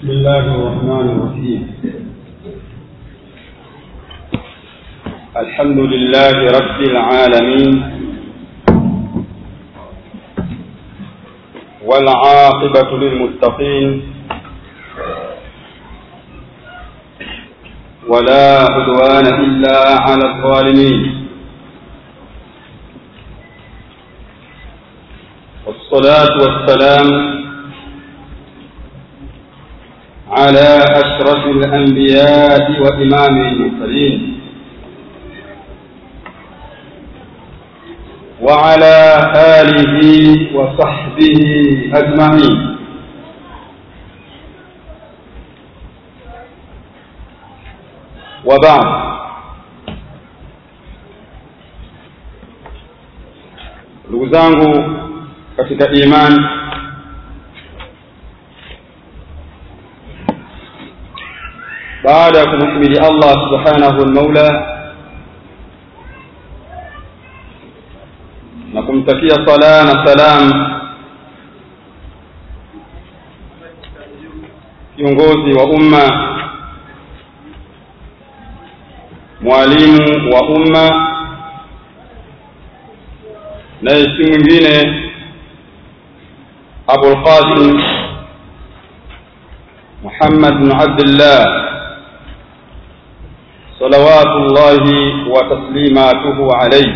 بسم الله الرحمن الرحيم. الحمد لله رب العالمين، والعاقبة للمتقين، ولا عدوان إلا على الظالمين، والصلاة والسلام على أشرف الأنبياء وإمام المرسلين، وعلى آله وصحبه أجمعين. وبعد، ndugu zangu katika imani, baada ya kumhimidi Allah subhanahu al-Maula na kumtakia sala na salam kiongozi wa umma, mwalimu wa umma, na si mwingine Abul Qasim Muhammad bin Abdullah salawatullahi wa taslimatuhu alayhi.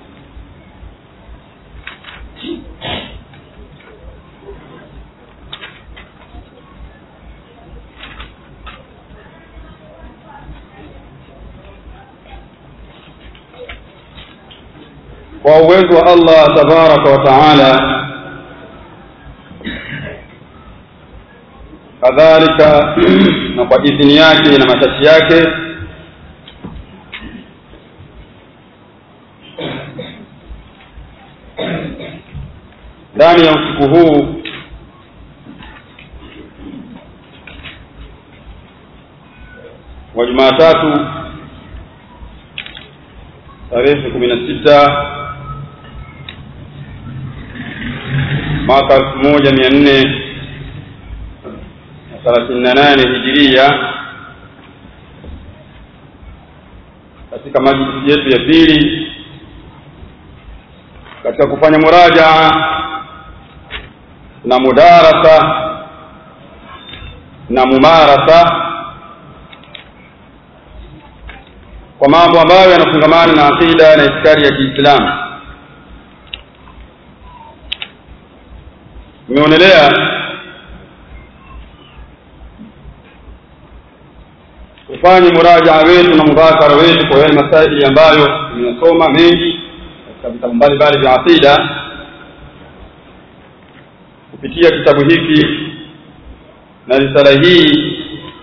Kwa uwezo wa Allah tabaraka wa taala, kadhalika na kwa idhini yake na matashi yake, ndani ya usiku huu wa Jumatatu tarehe 16 mwaka 1438 Hijiria, katika majlisi yetu ya pili katika kufanya murajaa na mudarasa na mumarasa kwa mambo ambayo yanafungamana na aqida na itikadi ya Kiislamu. Nimeonelea kufanya murajaa wetu na mudhakara wetu kwa yale masaili ambayo tunasoma mengi katika vitabu mbalimbali vya aqida kupitia kitabu hiki na risala hii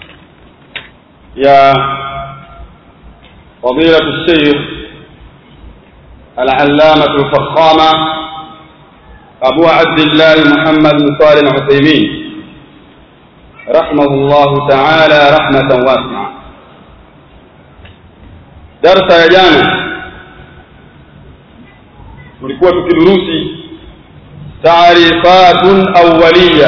ya fadilatu Sheikh al-Allamah al-Fakhama Abu Abdullah Muhammad bin Salih al-Uthaymeen rahimahullah ta'ala rahmatan wasi'a. Darasa ya jana tulikuwa tukidurusi taarifatun awwaliya,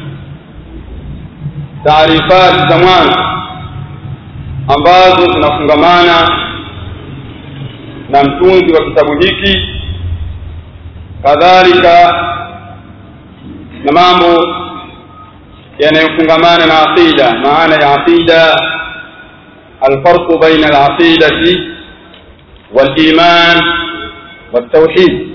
taarifat za mwanzo ambazo zinafungamana na mtunzi wa kitabu hiki, kadhalika na mambo yanayofungamana na aqida. Maana ya aqida, alfarqu baina alaqidati waliman والتوحيد.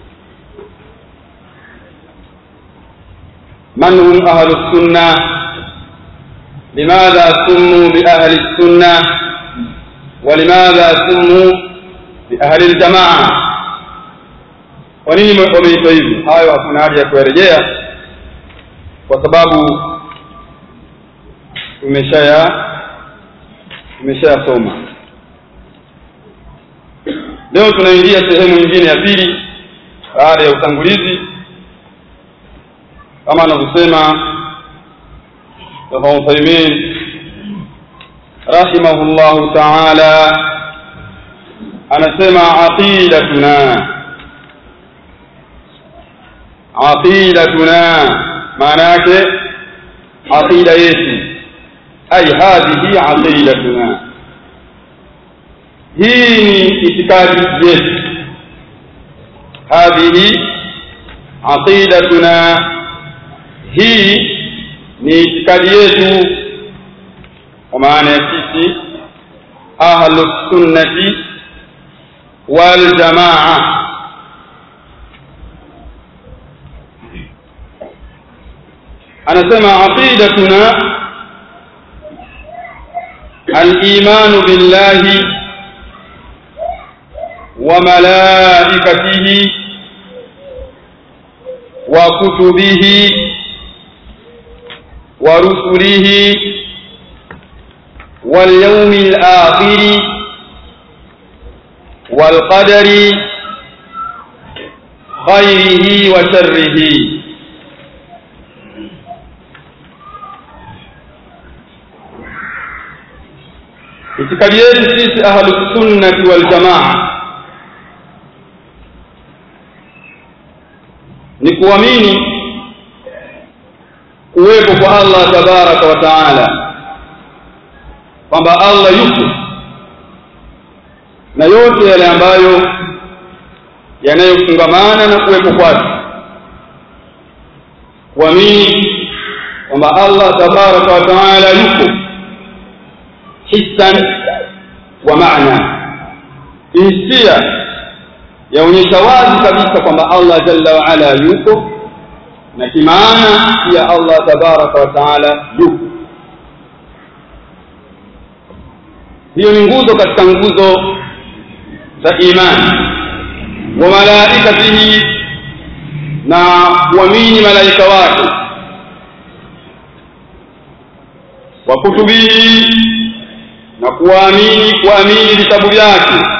من هم أهل السنة؟ لماذا سموا بأهل السنة؟ ولماذا سموا بأهل الجماعة؟ ونini wameitwa hivi? Hayo hakuna haja ya kurejea kwa sababu tumeshayasoma. Leo tunaingia sehemu nyingine ya pili baada ya utangulizi, kama anavyosema Ibn Uthaymeen rahimahullahu ta'ala, anasema aqidatuna, maana yake aqida yetu, ay hadhihi aqidatuna, hii ni itikadi yetu. Hadhihi aqidatuna, hii ni itikadi yetu, kwa maana ya sisi ahlus sunnati wal jamaa. anasema aqidatuna al-iman billahi wa malaikatihi wa kutubihi wa rusulihi wal yawmil akhir wal qadari khairihi wa sharrihi. Itikadi yetu sisi ahlus sunnati wal jamaa ni kuamini kuwepo kwa Allah tabaraka wa taala, kwamba Allah yupo na yote yale ambayo yanayofungamana na kuwepo kwake. Kuamini kwamba Allah tabaraka wa taala yupo hissan wa maana, hisia yaonyesha wazi kabisa kwamba Allah jalla wa ala yupo, na kimaana pia Allah tabaraka wa taala yupo. Hiyo ni nguzo katika nguzo za imani. Wa malaikatihi, na kuamini malaika wake. Wa kutubihi, na kuamini vitabu vyake.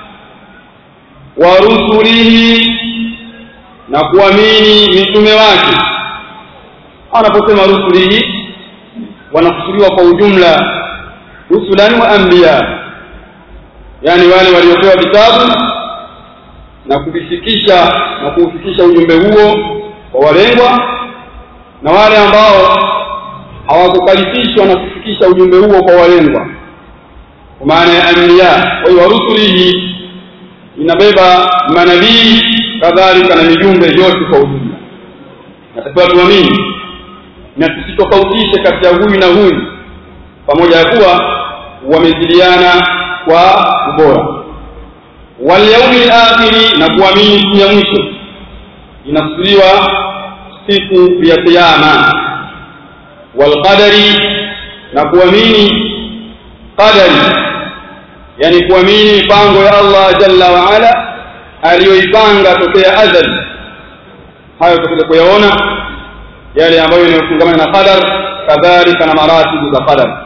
Wa rusulihi, na kuamini mitume wake. Anaposema rusulihi, wanakusudiwa kwa ujumla rusulan wa anbiya, yani wale waliopewa vitabu na kuvifikisha na kuufikisha ujumbe huo kwa walengwa, na wale ambao hawakukalifishwa na kufikisha ujumbe huo kwa walengwa, kwa maana ya anbiya. Kwa hiyo rusulihi inabeba manabii kadhalika na mijumbe yote kwa ujumla. Natakiwa tuamini na tusitofautishe kati ya huyu na huyu, pamoja ya kuwa wamezidiana kwa ubora. Wal yawmil akhir, na kuamini siku ya mwisho, inasuliwa siku ya kiyama. Wal qadari, na kuamini qadari, yani kuamini mipango ya Allah jalla wa ala aliyoipanga tokea azali. Hayo tutakuja kuyaona yale ambayo yanayofungamana na qadar, kadhalika na maratibu za qadar.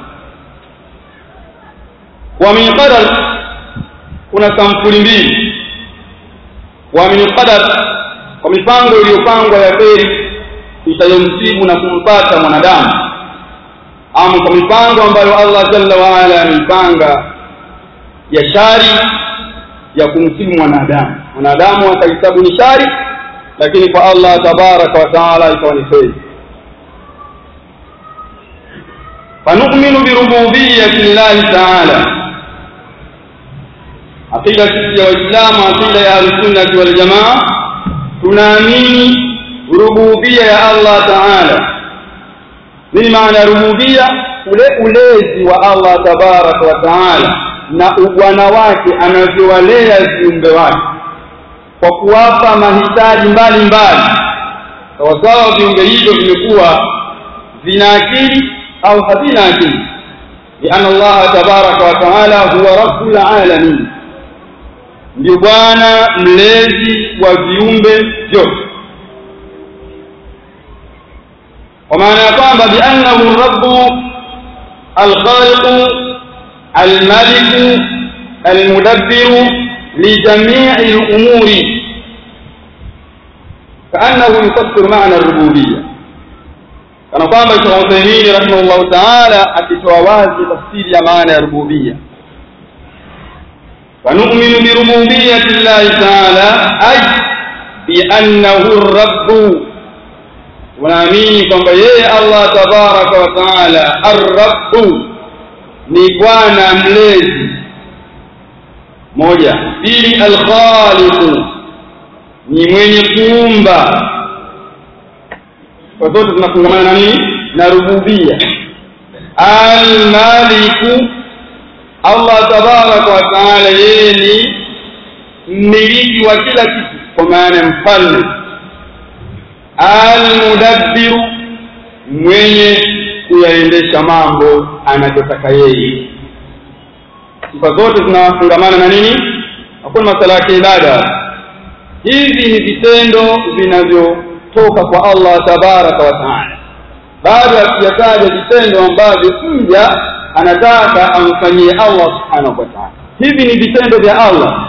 Kuamini qadar kuna sampuli mbili. Kuamini qadar kwa mipango iliyopangwa ya kheri itayomsibu na kumpata mwanadamu, ama kwa mipango ambayo Allah jalla wa ala ameipanga ya shari ya kumsibu mwanadamu akahesabu ni shari, lakini kwa Allah tabaraka wa taala ikawa ni kheri. Fanu'minu bi rububiyyati llahi taala, aqida sisi ya Waislamu, aqida ya Ahlusunnah wal Jamaa, tunaamini rububiyya ya Allah taala. Nini maana rububiyya? Ule ulezi wa Allah tabaraka wa taala na ubwana wake anavyowalea viumbe wake kwa kuwapa mahitaji mbalimbali, sawasawa viumbe hivyo vimekuwa vina akili au havina akili. Lianna Allah tabaraka wa taala huwa rabbul alamin, ndio bwana mlezi wa viumbe vyote, kwa maana ya kwamba biannahu rabbu alkhaliqu almaliku almudabbiru lijami'i al-umuri, kaannahu yufassiru ma'na ar-rububiyyah, kana kwamba Sheikh Uthaymeen rahimahullah ta'ala akitoa wazi tafsiri ya maana ya rububiyya. فنؤمن بربوبية الله تعالى أي بأنه الرب, ونامين kwamba yeye Allah tabaraka wa ta'ala ar-rabb ni bwana mlezi moja. Pili, al-khaliq ni mwenye kuumba. Kwa zote tunafungamana na nini? Na rububia. Al-malik, Allah tabaraka wa taala yeye ni mmiliki wa kila kitu, kwa maana mfalme. Al-mudabbir, mwenye kuyaendesha mambo anachotaka yeye. Sifa zote zinafungamana na nini? Hakuna masala ya ibada. Hizi ni vitendo vinavyotoka kwa Allah tabaraka wa taala. Baada ya kuyataja vitendo ambavyo mja anataka amfanyie Allah subhanahu wa ta'ala, hivi ni vitendo vya Allah.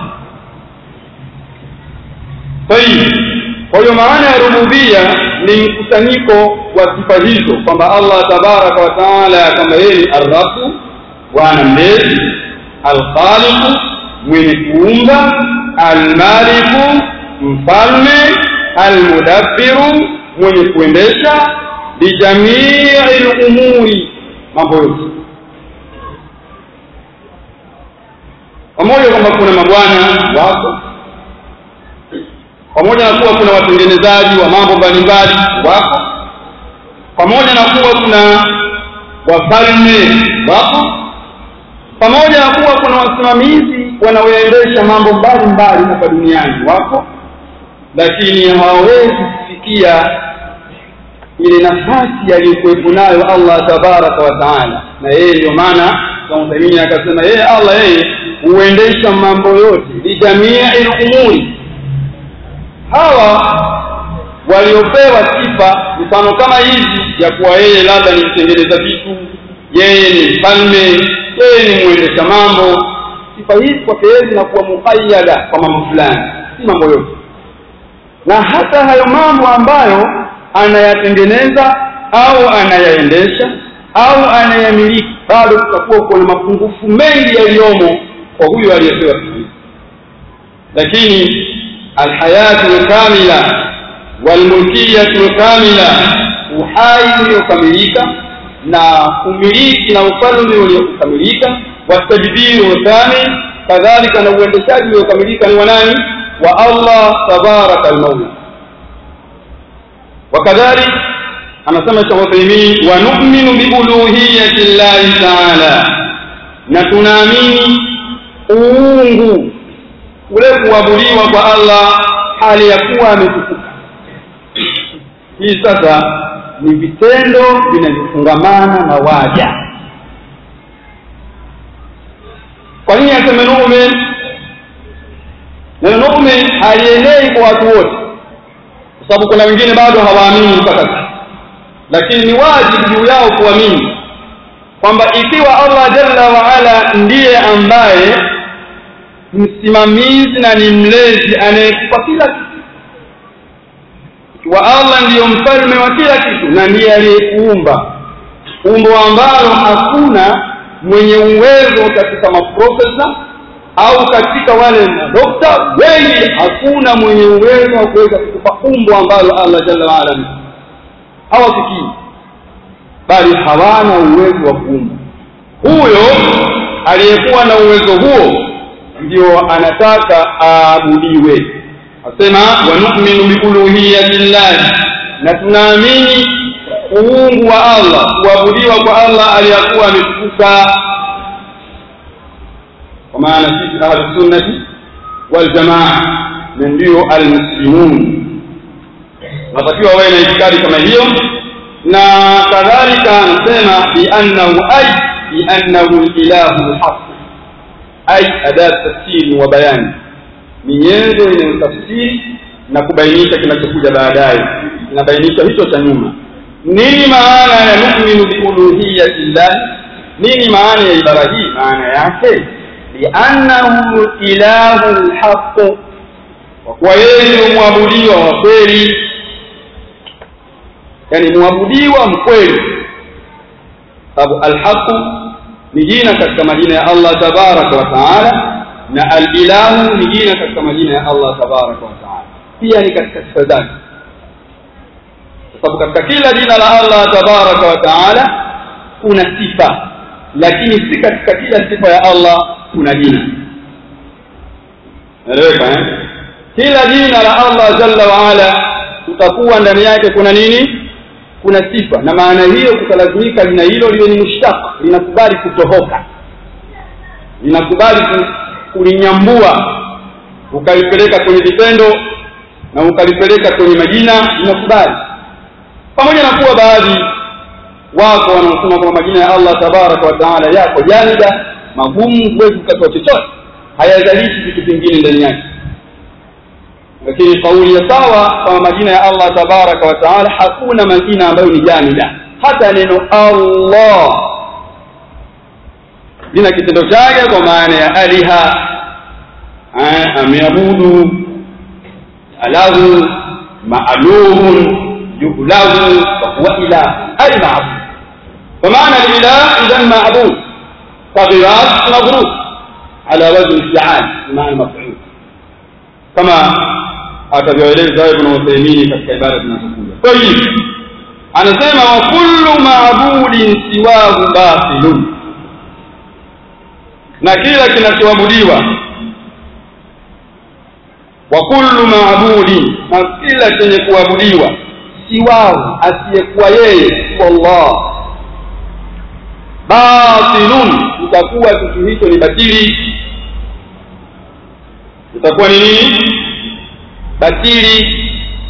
Kwa hiyo maana ya rububia ni mkusanyiko wa sifa hizo, kwamba Allah tabaraka wa taala kama yeye ni ar-rabb, bwana mlezi, al-khaliq mwenye kuumba, al-malik mfalme, al-mudabbir mwenye kuendesha, bi jami'il umuri, mambo yote. Pamoja kwamba kuna mabwana wako, pamoja na kuwa kuna watengenezaji wa mambo mbalimbali wako, pamoja na kuwa kuna wafalme wako, pamoja na kuwa kuna wasimamizi wanaoendesha mambo mbalimbali hapa duniani wako, lakini hawawezi kufikia ile nafasi aliyokuwa nayo Allah tabaraka wa taala. Na yeye ndio maana Mtume akasema yeye Allah yeye huendesha mambo yote, bi jami'il umuri. Hawa waliopewa sifa mfano kama hizi ya kuwa yeye labda ni mtengeneza vitu, yeye ni mfalme, yeye ni muendesha mambo, sifa hizi kwa yeye zinakuwa muqayyada kwa mambo fulani, si mambo yote. Na hata hayo mambo ambayo anayatengeneza au anayaendesha au anayamiliki, bado tutakuwa kuna mapungufu mengi yaliyomo kwa huyo aliyepewa sifa. Lakini alhayatu kamila walmulkiyatu kamila, uhai uliokamilika na umiliki na ufalme uliokamilika, watadbiru kamil, kadhalika na uendeshaji uliokamilika ni wa nani? Wa Allah tabaraka al-mawla. Wakadhalik anasema Sheikh Uthaymeen, wa nu'minu bi uluhiyyati Allah ta'ala, na tunaamini uungu ule kuabudiwa kwa Allah hali ya kuwa ametukuka. Hii sasa ni vitendo vinavyofungamana na waja. Kwa nini aseme nu'min? Na nu'min haienei kwa watu wote, kwa sababu kuna wengine bado hawaamini mpaka sasa. Lakini ni wajibu juu yao kuamini kwamba ikiwa Allah jalla wa ala ndiye ambaye msimamizi na ni mlezi anayekupa kila kitu, ikiwa Allah ndiyo mfalme wa kila kitu na ndiye aliyekuumba, umbo ambalo hakuna mwenye uwezo katika maprofesa au katika wale madokta wengi, hakuna mwenye uwezo wa kuweza kukupa umbo ambalo Allah jalla wa ala hawafikii, bali hawana uwezo wa kuumba. Huyo aliyekuwa na uwezo huo ndio anataka aabudiwe. Asema wa nu'minu bi uluhiyyati Allah, na tunaamini uungu wa Allah, kuabudiwa kwa Allah aliyakuwa ametukuka. Kwa maana sisi ahlus sunnati wal jamaa ndio almuslimun, natakiwa wawe na itikadi kama hiyo. Na kadhalika anasema bi annahu ilahu haq, ay adat tafsiri wa bayani, ni nyenzo inayotafsiri na kubainisha kinachokuja baadaye, inabainisha hicho cha nyuma. Nini maana ya nu'minu bi uluhiyyati Allah? Nini maana ya ibara hii? Maana yake bi annahu ilahu haq, kwa kuwa yeye ni muabudiwa wa kweli, yani muabudiwa mkweli. Sababu al-haq ni jina katika majina ya Allah tabaraka wa taala, na al-ilahu ni jina katika majina ya Allah tabaraka wa taala, pia ni katika sifa zake. Sababu katika kila jina la Allah tabaraka wa taala kuna sifa, lakini si katika kila sifa ya Allah kuna jina. Elewa kila jina la Allah jalla wa ala utakuwa ndani yake kuna nini? Kuna sifa, na maana hiyo kutalazimika jina hilo liwe ni mushtaq, linakubali kutohoka, linakubali kulinyambua ukalipeleka kwenye vitendo na ukalipeleka kwenye majina, linakubali. Pamoja na kuwa baadhi wako wanaosema kwamba majina ya Allah tabaraka wa taala yako jamida, magumu, huwezi kukatoa chochote, hayazalishi vitu vingine ndani yake, lakini kauli ya sawa kwa majina ya Allah tabaraka wa taala hakuna majina ambayo ni jamida. Hata neno Allah lina kitendo chake kwa maana ya aliha, ameabudu, alahu, ma'lumun, yulahu, wa huwa ilah, ay ma'bud. Kwa maana ilah idan ma'bud, taghirat madrub ala wazn fi'al, maana maf'ul, kama atavyoeleza Ibn Uthaymeen katika ibara zinazokuja. Kwa hiyo anasema wa kullu ma'budin siwahu batilun, na kila kinachoabudiwa, wa kullu ma'budin, na kila chenye kuabudiwa, siwahu, asiyekuwa yeye Allah, batilun, itakuwa kitu hicho ni batili. Itakuwa ni nini? Batili.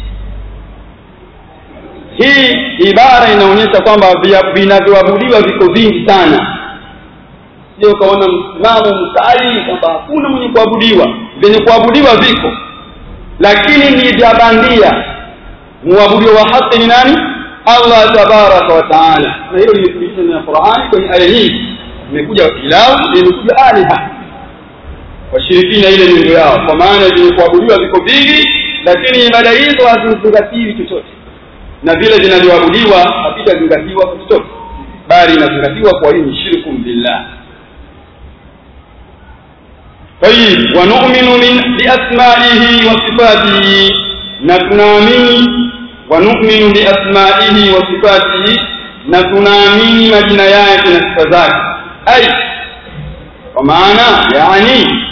Hii ibara inaonyesha kwamba vinavyoabudiwa viko vingi sana. Sio kaona msimamo mkali kwamba hakuna mwenye kuabudiwa. Vyenye kuabudiwa viko, lakini ni vya bandia. Muabudiwa wa haki ni nani? Allah tabaraka wa taala. Na hilo limethibitishwa na Qur'ani kwenye aya hii. Imekuja ilahu, imekuja aliha. Washirikina ile ndio yao, kwa maana vyenye kuabudiwa viko vingi, lakini ibada hizo hazizingatiwi chochote, na vile vinavyoabudiwa havitazingatiwa chochote, bali inazingatiwa kwa hii shirku billah. Tayyib, wa nu'minu bi asma'ihi wa sifatihi, na tunaamini, wa nu'minu bi asma'ihi wa sifatihi, na tunaamini majina yake na sifa zake. Ai kwa maana yani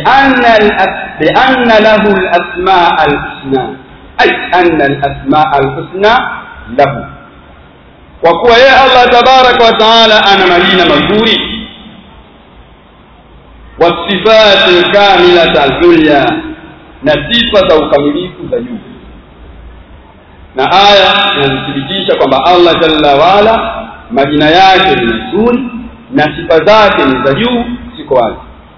بأن له الأسماء الحسنى، أي أن الأسماء الحسنى له، وقوى يا الله تبارك وتعالى أنا مجينا مزوري، والصفات الكاملة العليا، نصفة وكمليك زيو. na aya inathibitisha kwamba Allah jalla wala majina yake ni mazuri na sifa zake ni za juu, siko wazi.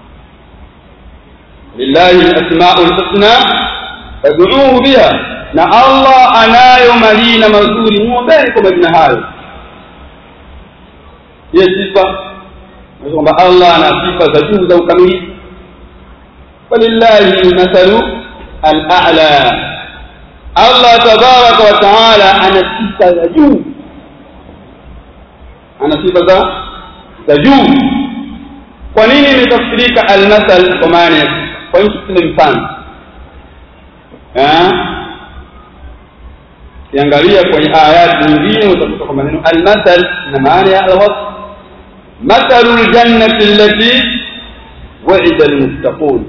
lillahi al-asma'ul husna fad'uuhu biha, na Allah anayo majina mazuri, muombeni kwa majina hayo. Hiyo sifa kwamba Allah ana sifa za juu za ukamilifu. walillahi mathalu al-a'la, Allah tabaraka wa taala ana sifa za juu, ana sifa za juu. Kwa nini imetafsirika al-mathal kwa maana ya kwa hiyo tuna mfano? Kiangalia kwenye ayati nyingine utakuta kwa maneno al-mathal na maana ya al-wasf. mathalul jannati allati wa'ida al-muttaqun,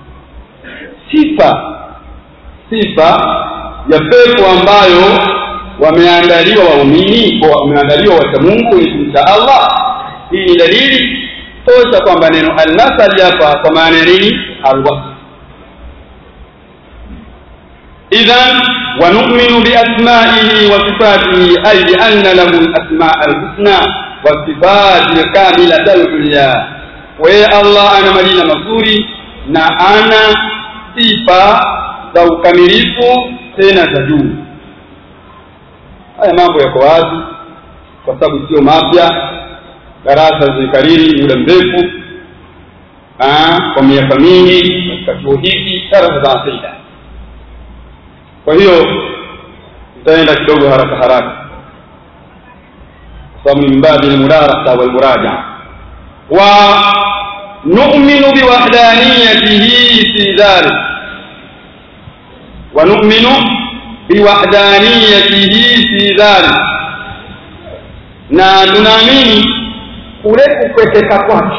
sifa ya pepo ambayo wameandaliwa waumini, wameandaliwa wacha Mungu ni kumcha Allah. Hii ni dalili tosha kwamba neno al-mathal hapa kwa maana nini? Al-wasf. idhan wa nu'minu bi asma'ihi wa sifatihi, ay bi anna lahu al-asma' al-husna wa sifat al-kamilata al-ulya. Wa Allah ana majina mazuri na ana sifa za ukamilifu tena za juu. Haya mambo yako wazi kwa sababu sio mapya, darasa zikariri muda mrefu kwa miaka mingi katika chuo hiki, darasa za asili. Kwa hiyo tutaenda kidogo haraka kwa sababu ni mbadi al-mudarasa wal muraja'a. wa nu'minu bi wahdaniyatihi fi dhalik, wa nu'minu bi wahdaniyatihi fi dhalik, na tunaamini kule kupekeka kwake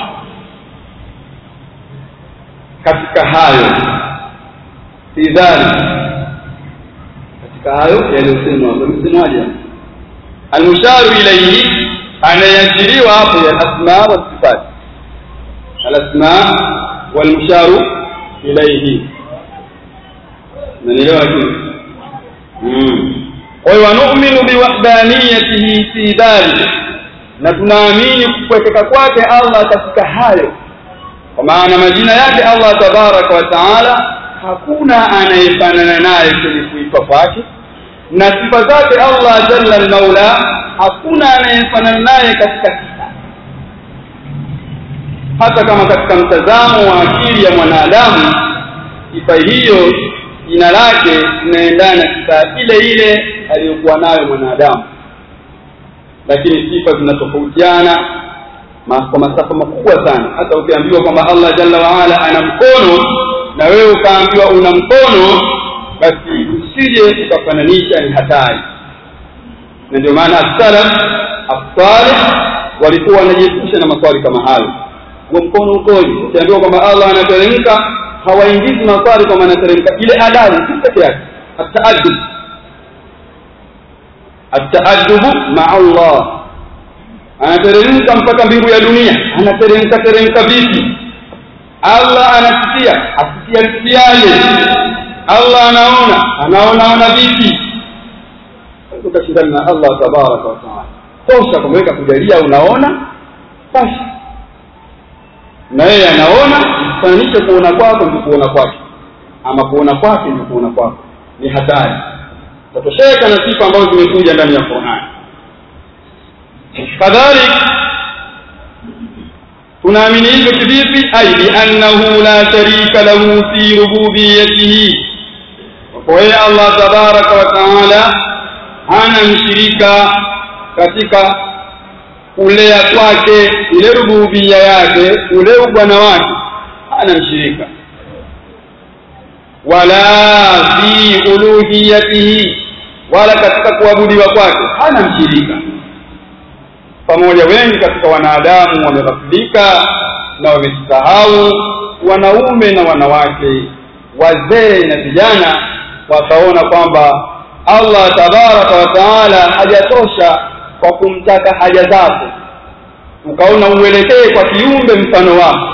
katika hayo idhani katika hayo yaliyosemwa msemaje al-musharu ilayhi anayashiriwa hapo ya asma wa sifat al-asma wal musharu ilayhi nanielewa kitu wa nu'minu biwahdaniyatihi fi dhalik na tunaamini kupekeka kwake Allah katika hayo kwa maana majina yake Allah tabaraka wa taala hakuna anayefanana naye kwenye kuitwa kwake na sifa zake Allah jalla al-maula hakuna anayefanana naye katika sifa hata kama katika mtazamo wa akili ya mwanadamu sifa hiyo jina lake linaendana sifa ile ile aliyokuwa nayo mwanadamu lakini sifa zinatofautiana kwa masafa makubwa sana hata ukiambiwa kwamba Allah jalla wa ala ana mkono na wewe ukaambiwa una mkono basi usije ukafananisha ni hatari na ndio maana as-salaf as-salih walikuwa wanajiepusha na maswali kama hayo kwa mkono ukoje ukiambiwa kwamba Allah anateremka hawaingizi maswali kama anateremka ile adabu pekee yake at-ta'addub ma'a Allah anateremka mpaka mbingu ya dunia anateremka vipi Allah anasikia asikiaje Allah anaona vipi tukashindana na Allah tabaraka wa taala tosha kumweka kujalia unaona basi na yeye anaona fananisha kuona kwako ndio kuona kwake ama kuona kwake ndio kuona kwako ni hatari tatosheka na sifa ambazo zimekuja ndani ya Qur'an kadhalika tunaamini hivyo kivipi aidi annahu la sharika lahu fi rububiyyatihi kwa hiyo Allah tabaraka wa taala hana mshirika katika kulea kwake ile rububiyya yake ule bwana wake hana mshirika wala fi uluhiyyatihi wala katika kuabudiwa kwake hana mshirika pamoja wengi katika wanadamu wameghafilika na wamesahau wanaume na wanawake wazee na vijana wakaona kwamba Allah tabaraka wa taala hajatosha kwa kumtaka haja zako ukaona uelekee kwa kiumbe mfano wako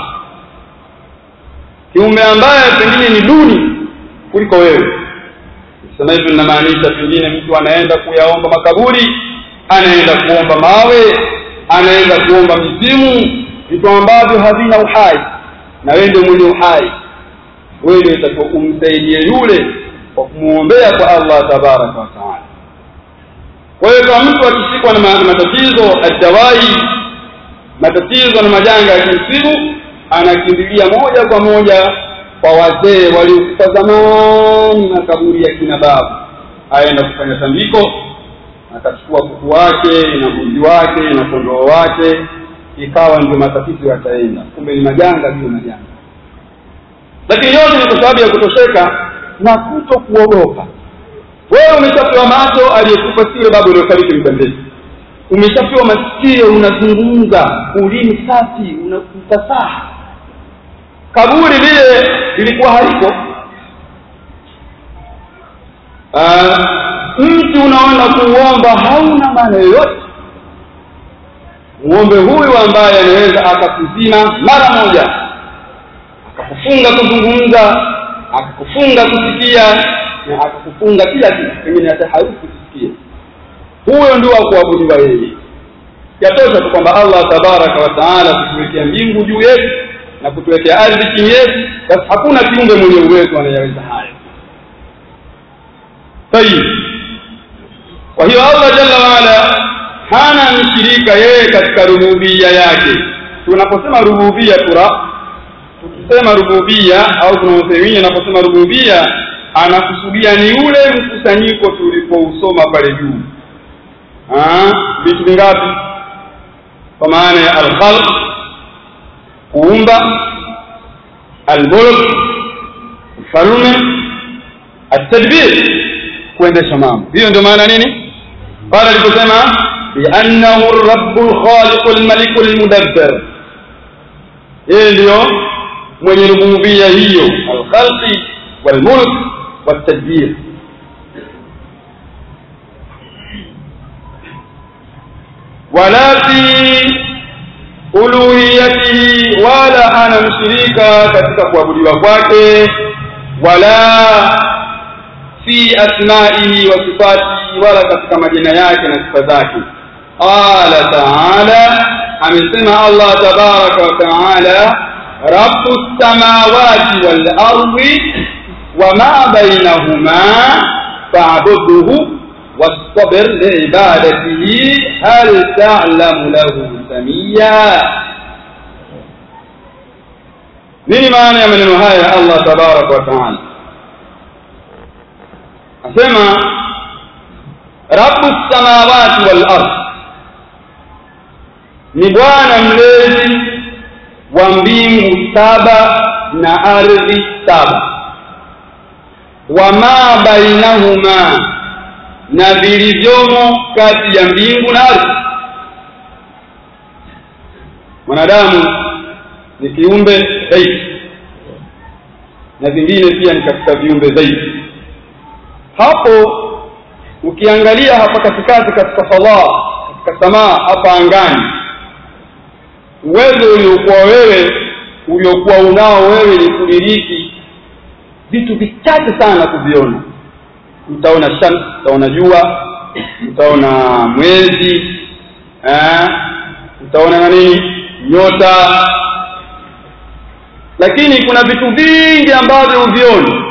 kiumbe ambaye pengine ni duni kuliko wewe sema hivi ninamaanisha pengine mtu anaenda kuyaomba makaburi anaenda kuomba mawe anaenda kuomba mizimu vitu ambavyo havina uhai na wewe ndio mwenye uhai wewe ndio utakuwa kumsaidia yule kwa kumuombea kwa Allah tabaraka wa taala kwa hiyo kama mtu akishikwa na matatizo adawai matatizo na majanga ya kimsibu anakimbilia moja kwa moja kwa wazee waliokufa zamani makaburi ya kina babu aenda kufanya tambiko akachukua kuku wake na mbuzi wake na kondoo wake ikawa ndio matatizo yataenda kumbe ni majanga ndio majanga lakini yote ni kwa sababu ya kutosheka na kutokuogopa wewe umeshapewa macho aliyekufa sio babu aliyofariki mbele umeshapewa masikio unazungumza ulimi safi unafasaha kaburi lile lilikuwa haliko mtu unaona kuomba hauna maana yoyote muombe huyu ambaye anaweza akakuzima mara moja akakufunga kuzungumza akakufunga kusikia na akakufunga kila kitu pengine hata harufu kusikia huyo ndio akuabudiwa yeye yatosha tu kwamba Allah tabaraka wa taala kutuwekea mbingu juu yetu na kutuwekea ardhi chini yetu basi hakuna kiumbe mwenye uwezo anayeweza hayo tayeb kwa hiyo Allah jalla wa ala hana mshirika yeye katika rububiyya yake tunaposema rububiyya tukisema rububiyya au tunaosemia naposema rububiyya anakusudia ni ule mkusanyiko tulipousoma pale juu vitu vingapi kwa maana ya al-khalq kuumba al-mulk ufalme at-tadbir kuendesha mambo hiyo ndio maana nini pale aliposema بأنه الرب الخالق الملك المدبر. ndio mwenye rububia hiyo, al-khalqi wal-mulk wat-tadbir. wala fi uluhiyatihi, wala hana mshirika katika kuabudiwa kwake, wala fi asma'ihi wa sifatihi, wala katika majina yake na sifa zake. Qala ta'ala, amesema Allah tabaraka wa ta'ala, rabbus samawati wal ardi wama bainahuma fa'budhu wastabir li'ibadatihi hal ta'lamu lahu samia. Nini maana ya maneno haya Allah tabaraka wa ta'ala? Asema rabbus samawati wal ardi, ni Bwana mlezi wa mbingu saba na ardhi saba, wama bainahuma, na vilivyomo kati ya mbingu na ardhi. Mwanadamu ni kiumbe dhaifu, na vingine pia ni katika viumbe dhaifu. Hapo ukiangalia hapa katikati katika fadhaa, katika samaa hapa angani, uwezo uliokuwa unao wewe ni kudiriki vitu vichache sana kuviona. Utaona shamsi, utaona jua, utaona mwezi, utaona nini, nyota, lakini kuna vitu vingi ambavyo huvioni.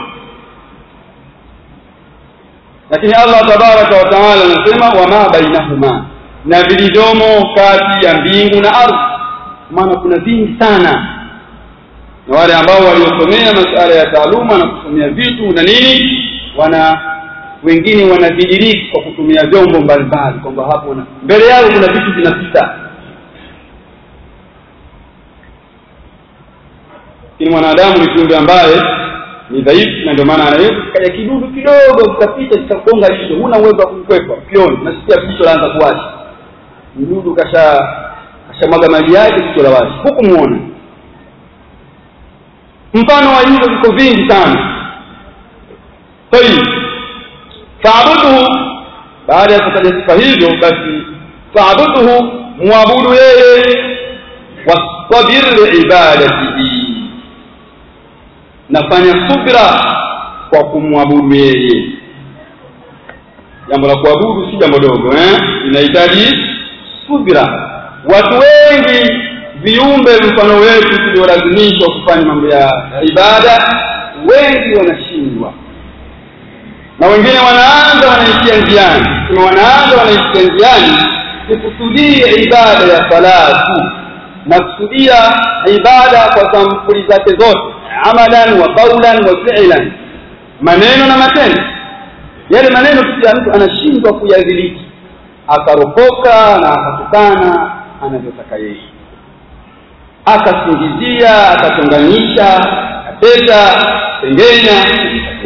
Lakini Allah tabaraka wa taala anasema wama bainahuma, na vilivyomo kati ya mbingu na ardhi. Maana kuna vingi sana, na wale ambao waliosomea masuala ya taaluma na kusomea vitu na nini, wengine wanavidiriki kwa kutumia vyombo mbalimbali kwamba hapo mbele yao kuna vitu vinapita. Lakini mwanadamu ni kiumbe ambaye ni dhaifu, na ndio maana anaweza kaja kidudu kidogo kikapita kikakonga jicho, huna uwezo wa kumkwepa. Ukiona nasikia jicho laanza kuwasha, mdudu kashamwaga maji yake, jicho la washi, hukumuona. Mfano wa hizo viko vingi sana. Tayeb, fa'buduhu, baada ya kutaja sifa hizo basi fa'buduhu, muabudu yeye, wastabir li'ibadatihi, nafanya subra kwa kumwabudu yeye. Jambo la kuabudu si jambo dogo, inahitaji subra. Watu wengi, viumbe mfano wetu tuliolazimishwa kufanya mambo ya ibada, wengi wanashindwa, na wengine wanaishia njiani. Kuna wanaishia njiani kukusudia ibada ya salatu, na kusudia ibada kwa sampuli zake zote, amalan wa qawlan wa fi'lan, maneno na matendo. Yale maneno pia mtu anashindwa kuyadhibiti, akaropoka na akatukana anavyotaka yeye, akasingizia, akatonganisha, akateta, tengenya.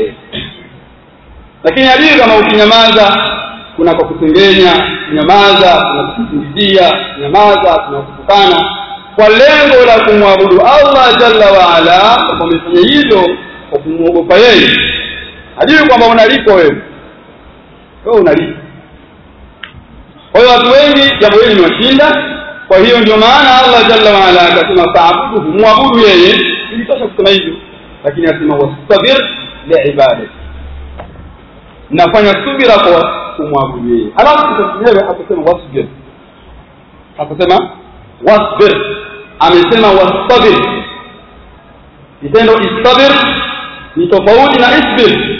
Lakini hadithi kama ukinyamaza kuna kwa kutengenya, kunyamaza kuna kusingizia, kunyamaza kuna kutukana, kwa lengo la kumwabudu Allah jalla wa ala, kwa kufanya hivyo kwa kumwogopa yeye. Hadithi kwamba unalipo wewe unalipo. Kwa hiyo watu wengi jambo hili liwashinda. Kwa hiyo ndio maana Allah jalla wa ala akasema fa'buduhu, muabudu yeye. Ilitosha kusema hivyo, lakini asema wastabir li'ibadati, nafanya subira kwa kumwabudu yeye. Alafu tutasema akasema wasbir, akasema wasbir, amesema wastabir. Kitendo istabir ni tofauti na isbir.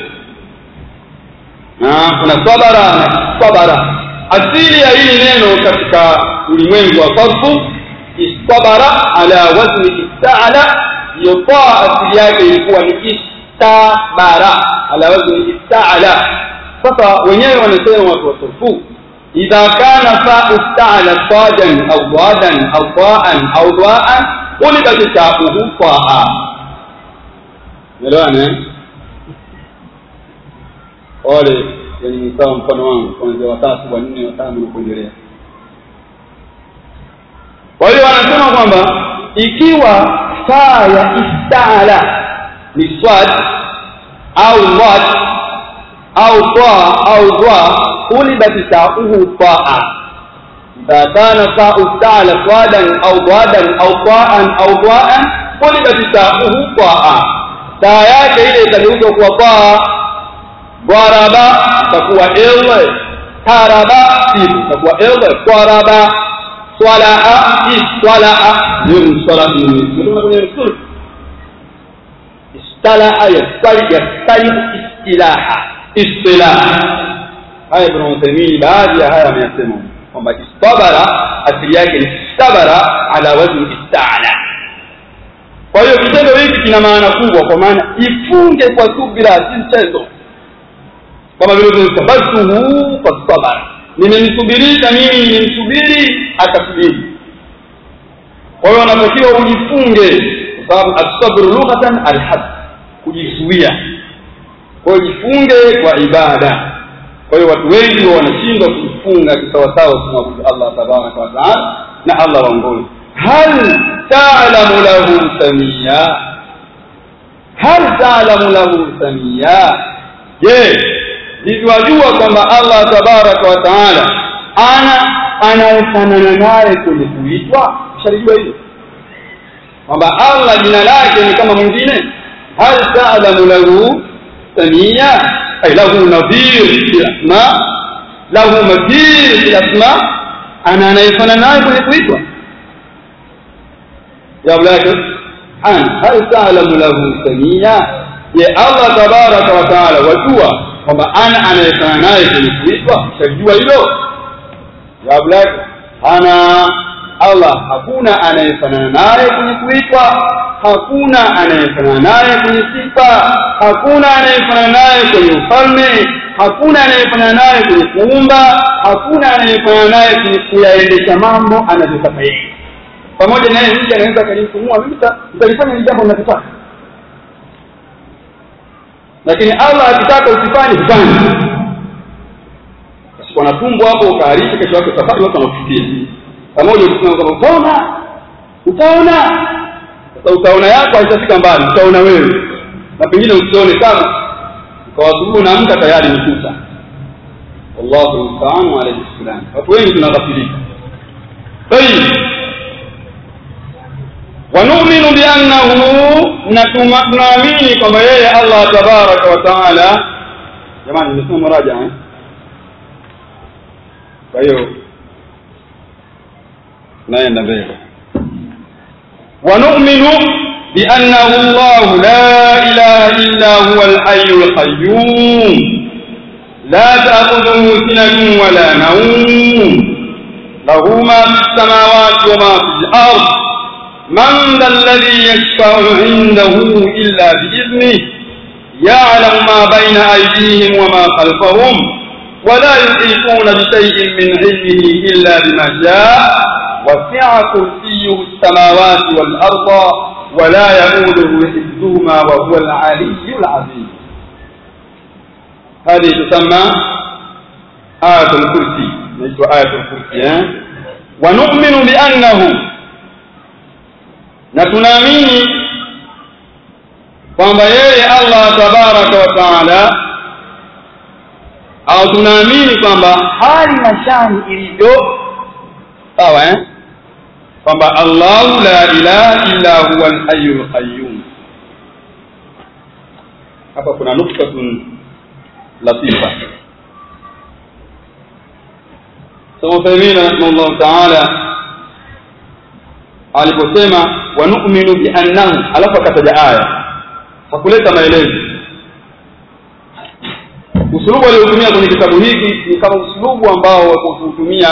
Kuna sabara na sabara. Asili ya hili neno katika ulimwengu wa sarfu, istabara ala wazni ista'ala, yotoa asili yake ilikuwa ni istabara ala wazni ista'ala. Sasa wenyewe wanasema watu wa sarfu, idha kana fa ista'ala sadan au dadan au ta'an au da'an, ulibat ta'uhu ta'a. Elewana wale yani sawa. Mfano wangu kwanza watatu wa nne wa tano na kuendelea, kwamba ikiwa saa ya ista'ala ni swad au wat au ta au dwa ulibati ta'uhu ta'a idha kana sa'u ista'ala swadan au dwadan au ta'an au dwa'an ulibati ta'uhu ta'a saa yake ile itageuka kuwa ta'a daraba takuwa ewe taraba takuwa ewe daraba swala'a iswala'a yuswala'a istala'a yastali istilaha. Haya Ibn Uthaymeen baadhi ya haya ameyasema kwamba istabara asili yake ni istabara ala wazn ista'ala. Kwa hiyo kitendo hiki kina maana kubwa, kwa maana ifunge kwa subira, si mchezo. Kama vile tunasabatuhu kwa sabara, nimemsubirisha mimi, nimemsubiri akasubiri. Kwa hiyo unatakiwa ujifunge, kwa sababu as-sabru lughatan al-hadd, kujizuia. Kwa hiyo jifunge kwa ibada. Kwa hiyo watu wengi wanashindwa kufunga kisawasawa kumwabudu Allah tabaraka wa taala na Allah waongoze. Hal ta'lamu lahu samia, hal ta'lamu lahu samia. Je, nijua kwamba Allah tabaraka wa taala anayefanana naye kwenye kuitwa? Ushajua hilo kwamba Allah jina lake ni kama mwingine? Hal ta'lamu lahu samia ay lahu nadhir fil asma, lahu madhir fil asma, anayefanana naye kwenye kuitwa? Ya ulaka hal ta'lamu lahu samia. Ya Allah tabaraka wa taala wajua kwamba anayefanana naye kwenye kuitwa? Ushajua hilo? Ya ulaka Allah hakuna anayefanana naye kwenye kuitwa, hakuna anayefanana naye kwenye sifa, hakuna anayefanana naye kwenye ufalme, hakuna anayefanana naye kwenye kuumba, hakuna anayefanana naye kwenye kuyaendesha mambo anavyotaka yeye. Pamoja naye mtu anaweza kujifumua, mimi nitalifanya ni jambo ninalotaka, lakini Allah akitaka usifanye ufanye. Kwa na tumbo hapo ukaharisha, kesho yake safari watu wanakufikia pamoja, ukisema kwamba utaona sasa, utaona yako haitafika mbali, utaona wewe na pengine usione sana, kwa sababu unaamka tayari mkuta. Wallahu musta'an alayhi salam. Watu wengi tunadhafilika. Tayeb, wa nu'minu bi annahu, natuamini kwamba yeye Allah tabaraka wa taala. Jamani, nimesema maraja kwa hiyo naenda mbele. Wa nu'minu bi annahu Allah la ilaha illa huwa al-hayyul qayyum la ta'khudhuhu sinatun wa la nawm lahu ma fis samawati wa ma fil ard man dhal ladhi yashfa'u 'indahu illa bi idhnihi ya'lamu ma bayna aydihim wa ma khalfahum ولا يحيطون بشيء من علمه إلا بما شاء وسع كرسيه السماوات والأرض ولا يؤوده حفظهما وهو العلي العظيم. هذه تسمى آية الكرسي، ليس آية الكرسي. ونؤمن بأنه، نتنامين kwamba yeye Allah tabaraka wa taala, au tunaamini kwamba hali na shani ilivyo sawa, kwamba Allahu la ilaha illa huwa al-hayyul qayyum. Hapa kuna nuktatun latifa. Uthaymeen rahimahullah ta'ala aliposema wa nu'minu bi annahu, alafu akataja aya, hakuleta maelezo. Usulubu aliotumia kwenye kitabu hiki ni kama usulubu ambao wakutumia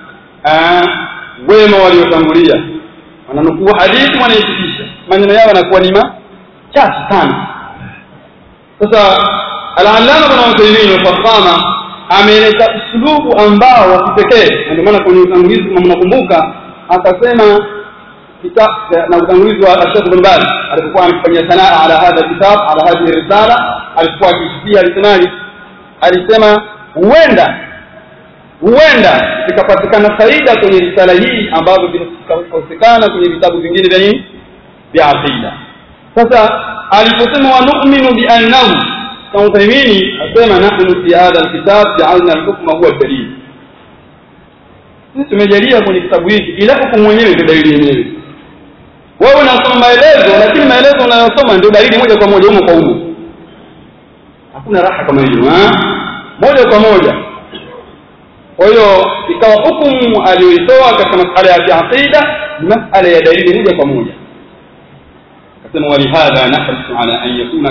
wema waliotangulia. Wananukuu hadithi, wanaifikisha, maneno yao yanakuwa ni machache sana. Sasa al-Allama Ibn Uthaymeen al-Fassama ameleta usulubu ambao wa kipekee. Ndio maana kwenye utangulizi, kama mnakumbuka, akasema na utangulizi wa Sheikh Ibn Baz alipokuwa anafanyia sanaa ala hadha kitab, ala hadhihi risala, alikuwa akisifia alisemaje? Alisema huenda zikapatikana faida kwenye risala hii ambazo vinakosekana kwenye vitabu vingine vya nini vya aqida. Sasa aliposema wa nu'minu bi annahu, kama Uthaymeen asema nahnu fi hadha alkitab ja'alna al-hukma huwa ad-dalil. Sisi tumejalia kwenye kitabu hiki ila hukumu mwenyewe ndio dalili yenyewe. Wewe unasoma maelezo, lakini maelezo unayosoma ndio dalili moja kwa moja huko kwa huko. Hakuna raha kama hiyo, moja kwa moja. Kwa hiyo ikawa hukumu aliyoitoa katika masala ya aqida ni masala ya dalili moja kwa moja. Akasema walihadha nahrisu ala an yakuna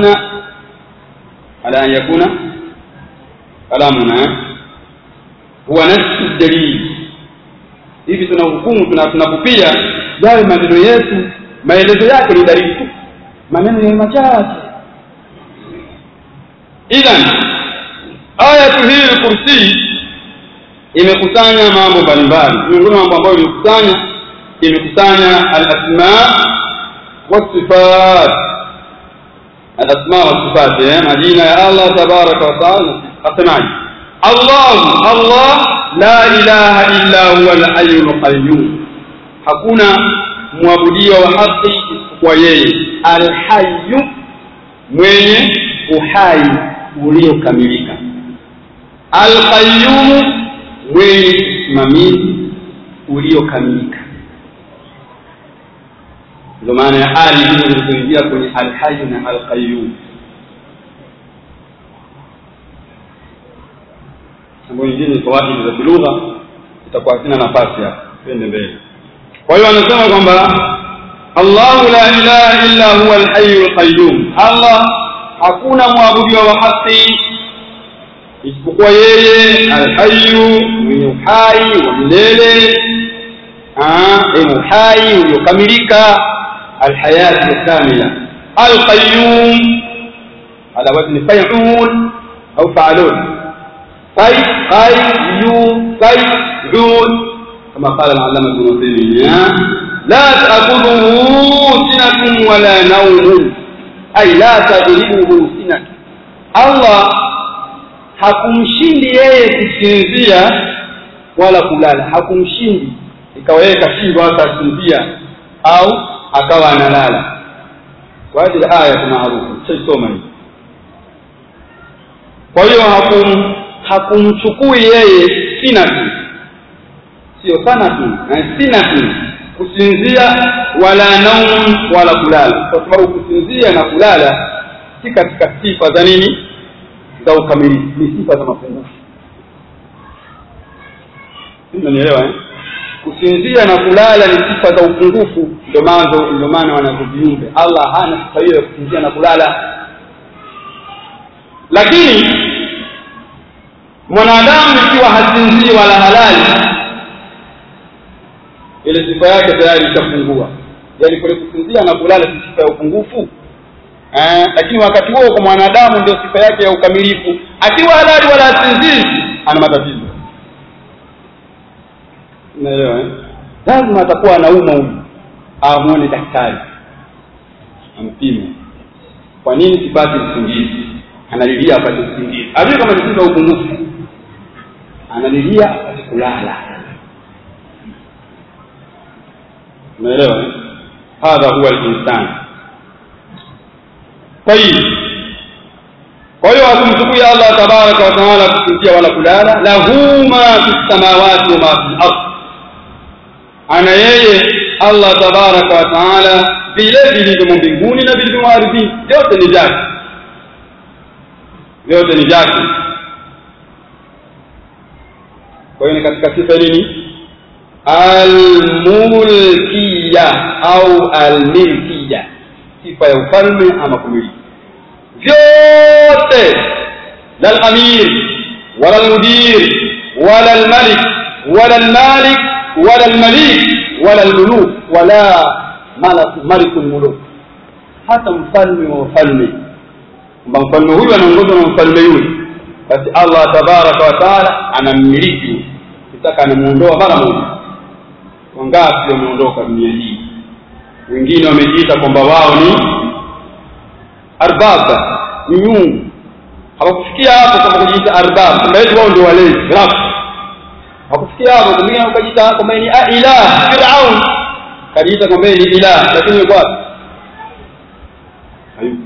kalamuna huwa nafsu dalili. Hivi tunahukumu tunakupia yale maneno yetu, maelezo yake ni dalili tu, maneno ni machache. Idhan ayatu hii al-kursi imekusanya mambo mbalimbali. Miongoni mwa mambo ambayo imekusanya al-asma was-sifat. Al-asma was-sifat, majina ya Allah tabaraka wa taala. Asemaje? Allah la ilaha illa huwa al-hayyul qayyum. Hakuna muabudiwa wa haki isipokuwa yeye, al-hayy, mwenye uhai uliokamilika, al-qayyum, mwenye usimamizi uliokamilika. Ndio maana ya ali inayoingia kwenye al-hayy na al-qayyum. Mambo mengine kwa watu wa lugha itakuwa sina nafasi hapa, twende mbele. Kwa hiyo anasema kwamba Allahu la ilaha illa huwa al-hayyul qayyum. Allah, hakuna muabudiwa wa haki isipokuwa yeye, al-hayy, mwenye uhai wa milele, uhai uliokamilika, al-hayat kamila, al-qayyum ala wazni fa'ul au fa'alun, qayyum كما قال العلامة ابن تيمية لا تأخذه سنة ولا نوم، أي لا تغلبه سنة. الله hakumshindi yeye kusinzia wala kulala, hakumshindi ikawa yeye kashinda hata kusinzia au akawa analala. Kwa hiyo aya maarufu tusome hii. Kwa hiyo hakumchukui yeye sinatu, sio sana tu, sina tu kusinzia wala naum wala kulala, kwa sababu kusinzia na kulala si katika sifa za nini za ukamilifu, ni sifa za mapungufu. Unanielewa? Kusinzia na kulala ni sifa za upungufu, ndio maana wanaviumbe. Allah hana sifa hiyo ya kusinzia na kulala. Lakini mwanadamu ikiwa hasinzii wala halali, ile sifa yake tayari itapungua. Yaani kule kusinzia na kulala si sifa ya upungufu. Lakini wakati huo kwa mwanadamu ndio sifa yake ya ukamilifu. Akiwa halali wala sinzii ana matatizo. Unaelewa? Lazima atakuwa anauma huyu. Amuone daktari. Ampime. Kwa nini sipati usingizi? Analilia apate usingizi. Ajue kama ni sifa ya upungufu. Analilia apate kulala. Unaelewa? Hadha huwa al-insan. Kwa hiyo akumtukuya Allah tabaraka wa taala kusinzia wala kulala. Lahu ma fi samawati wa ma fi al-ard. Ana yeye Allah tabaraka wa taala vile vilivyo mbinguni na vilivyo ardhini, yote ni vyake. Yote ni vyake. Kwa hiyo ni katika sifa nini? Al-mulkiyya au al-milkiyya, sifa ya ufalme ama kumiliki. Vyote, la al-amir wala al-mudir wala al-malik wala al-malik wala al-malik wala al-muluk wala malikul muluk, hata mfalme wa ufalme. Mfalme huyu anaongozwa na mfalme yule, basi Allah tabaraka wa taala anamiliki, kitaka anamuondoa mara moja. Wangapi wameondoka dunia hii? Wengine wamejiita kwamba wao ni arbaba, ni Mungu. Hawakufikia hapo kama kujiita arbaba, kwamba wao ndio walezi. hakufikia hapo kumwingine ukajiita kwamba ni ilah. Firaun kajiita kwamba ni ilah, lakini yuko wapi? Hayupo.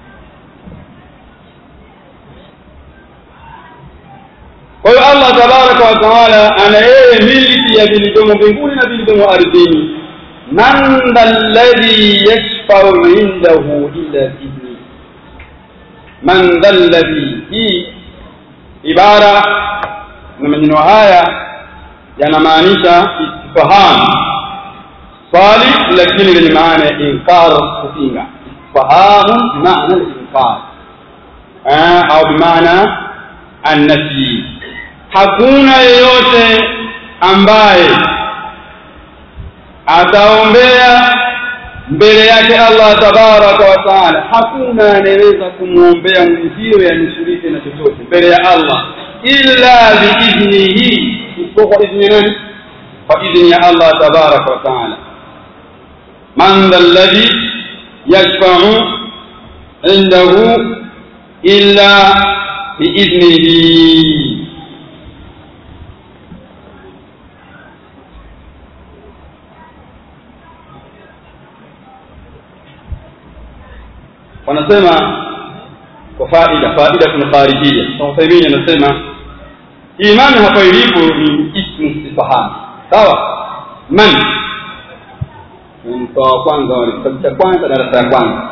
Kwa hiyo Allah tabaraka wa taala ana yeye miliki ya vilivyomo mbinguni na vilivyomo ardhini. Man alladhi yashfa'u 'indahu illa bi'idhnihi. Man alladhi, hii ibara na maneno haya yanamaanisha istifham swali, lakini lenye maana ya inkar, kupinga. Istifham maana al-inkar au bimaana an-nafi. Hakuna yeyote ambaye ataombea mbele yake Allah tabaraka wa taala, hakuna anayeweza kumuombea mwenzio yanusurike na chochote mbele ya Allah illa biidhnihi, kwa idhni nani? Kwa idhni ya Allah tabaraka wa taala. Man alladhi yashfa'u indahu illa biidhnihi. Wanasema kwa faida kharijia. Sasa hivi anasema imani hapa ilipo ni ismu istifham. Sawa? Man mtoa kwanza wa kitabu cha kwanza darasa ya kwanza.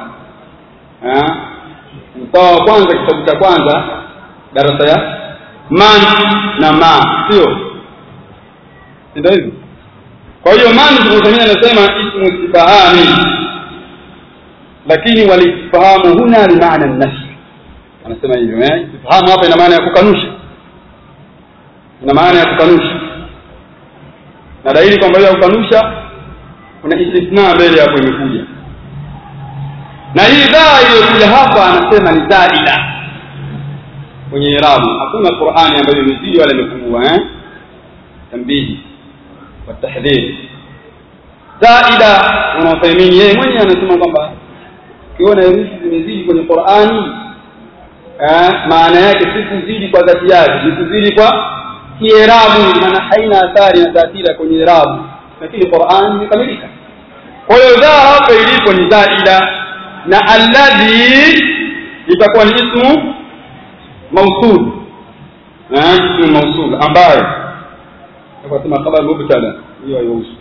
Mtoa kwanza kitabu cha kwanza darasa ya man na ma, sio? Ndio hivyo. Kwa hiyo man tunasema anasema ismu istifham, lakini walifahamu huna li maana an-nafi. Anasema hivyo fahamu hapa ina maana ya kukanusha, ina maana ya kukanusha, na dalili kwamba ya kukanusha kuna istithna mbele hapo imekuja, na hii dhaa iliyokuja hapa anasema ni zaida kwenye irabu. Hakuna Qur'ani ambayo imezidi wala imepungua. Tambihi wa tahdhir. Zaida unafahamini yeye mwenyewe anasema kwamba kiona herufi zimezidi kwenye Qur'ani, maana yake si kuzidi kwa dhati yake, ni kuzidi kwa kiirabu, maana haina athari na taathira kwenye irabu, lakini Qur'ani imekamilika. Kwa hiyo dhaa hapa ilipo ni zaida, na alladhi itakuwa ni ismu mausul. Ismu mausul ambaye tunasema khabar mubtada, hiyo haihusu.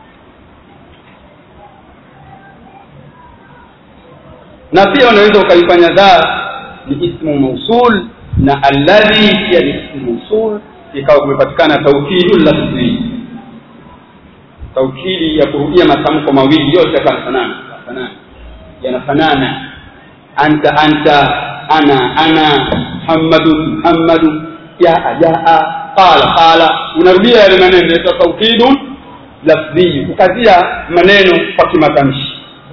Na pia unaweza ukaifanya dha ni ismu mausul na alladhi pia ni ismu mausul, ikawa kumepatikana taukidul lafzi, taukidi ya kurudia matamko mawili yote yanafanana. Anta ana, Muhammadun, jaa, qala, unarudia yale maneno ya taukidul lafzi, ukazia maneno kwa kimatamshi.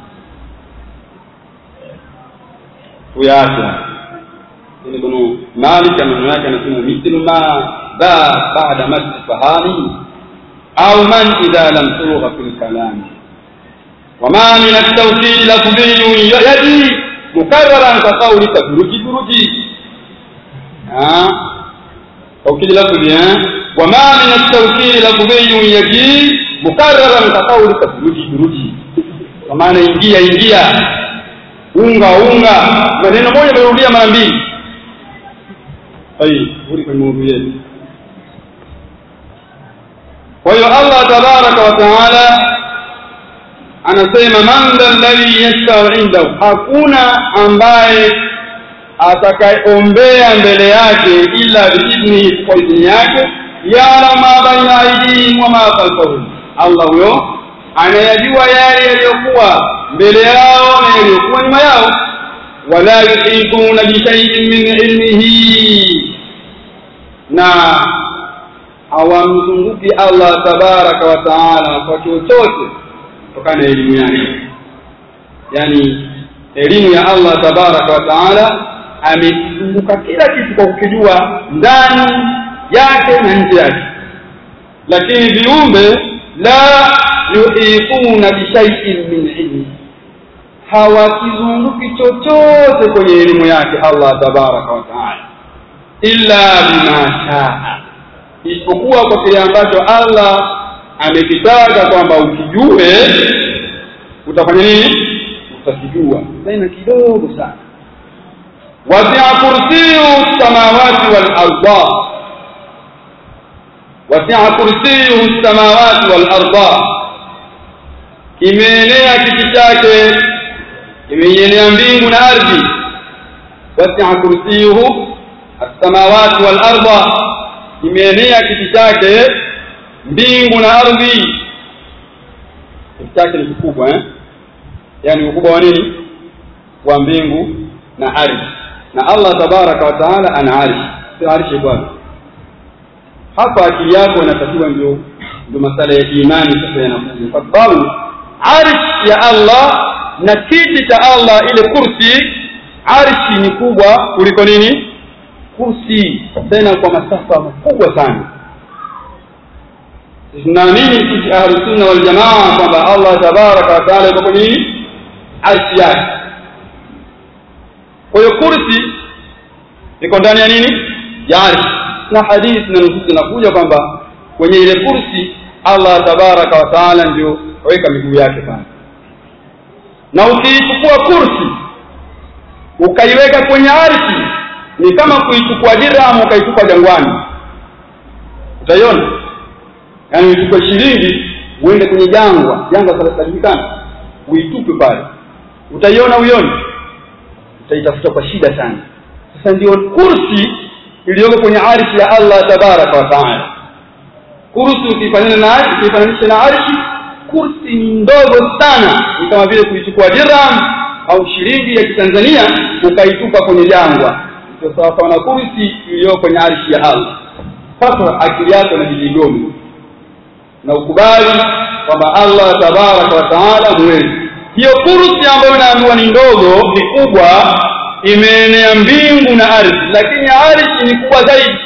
Uyaacha Ibn Malik maneno yake anasema mithlu ma ba'da masfahani au man idha lam tulgha fil kalam, wa ma min at-tawkid lafdhi yadi mukarraran ka qawlika buruji. Tawkid lafdhi wa ma min at-tawkid lafdhi yadi mukarraran ka qawlika buruji, kwa maana ingia unga maneno moja yamerudia mara mbili. Huri kwa Mungu yetu. Kwa hiyo Allah tabaraka wa taala anasema man alladhi yashfa'u indahu, hakuna ambaye atakayeombea mbele yake ila biidhnihi, kwa idhni yake. Ya'lamu ma baina aydihim wa ma khalfahum, Allah huyo anayajua yale yaliyokuwa mbele yao na yaliyokuwa nyuma yao. Wala yuhituna bi shay'in min ilmihi, na hawamzunguki Allah tabaraka wa taala kwa chochote kutokana na elimu yake. Yani elimu ya Allah tabaraka wa taala amezunguka kila kitu kwa kujua ndani yake na nje yake, lakini viumbe la yuhituna bi shay'in min ilmi, hawakizunguki chochote kwenye elimu yake Allah tabaraka wa taala illa bima shaa, isipokuwa kwa kile ambacho Allah amekitaja kwamba ukijue utafanya nini, utakijua. Tena kidogo sana. wasi'a kursiyyu samawati wal ardh, wasi'a kursiyyu samawati wal ardh, kimeenea kiti chake, kimeenea mbingu na ardhi. wasi'a kursiyyu as-samawati wal ardh, kimeenea kiti chake mbingu na ardhi. Kiti chake ni kikubwa yani ukubwa wa nini, wa mbingu na ardhi. Na Allah tabaraka wa taala ana arshi, sio arshi bwana. Hapa akili yako inatakiwa ndio masala ya imani sasa yanakuja, kwa sababu arshi ya Allah na kiti cha Allah, ile kursi, arshi ni kubwa kuliko nini, kursi, tena kwa masafa makubwa sana. Tunaamini sisi Ahlus Sunna wal Jamaa kwamba Allah tabaraka wa taala yuko kwenye nini, arshi yake. Kwa hiyo kursi iko ndani ya nini, ya arshi. Na hadithi na nusus zinakuja kwamba kwenye ile kursi Allah tabaraka wa taala ndio weka miguu yake pale. Na ukiichukua kursi ukaiweka kwenye arshi ni kama kuichukua dirham ukaitupa jangwani. Utaiona? Yaani uchukue shilingi uende kwenye jangwa salafikana uitupe pale. Utaiona uione? Utaitafuta kwa shida sana. Sasa ndio kursi iliyoko kwenye arshi ya Allah tabaraka wa taala. Kursi ukifananisha na arshi, kursi ni ndogo sana, ni kama vile kuichukua dirham au shilingi ya Kitanzania ukaitupa kwenye jangwa. Sio sawa na kursi iliyoko kwenye arshi ya Allah. Sasa akili yako inajigoma na ukubali kwamba Allah tabaraka wa taala mwezi. Hiyo kursi ambayo inaambiwa ni ndogo, ni kubwa, imeenea mbingu na ardhi, lakini arshi ni kubwa zaidi.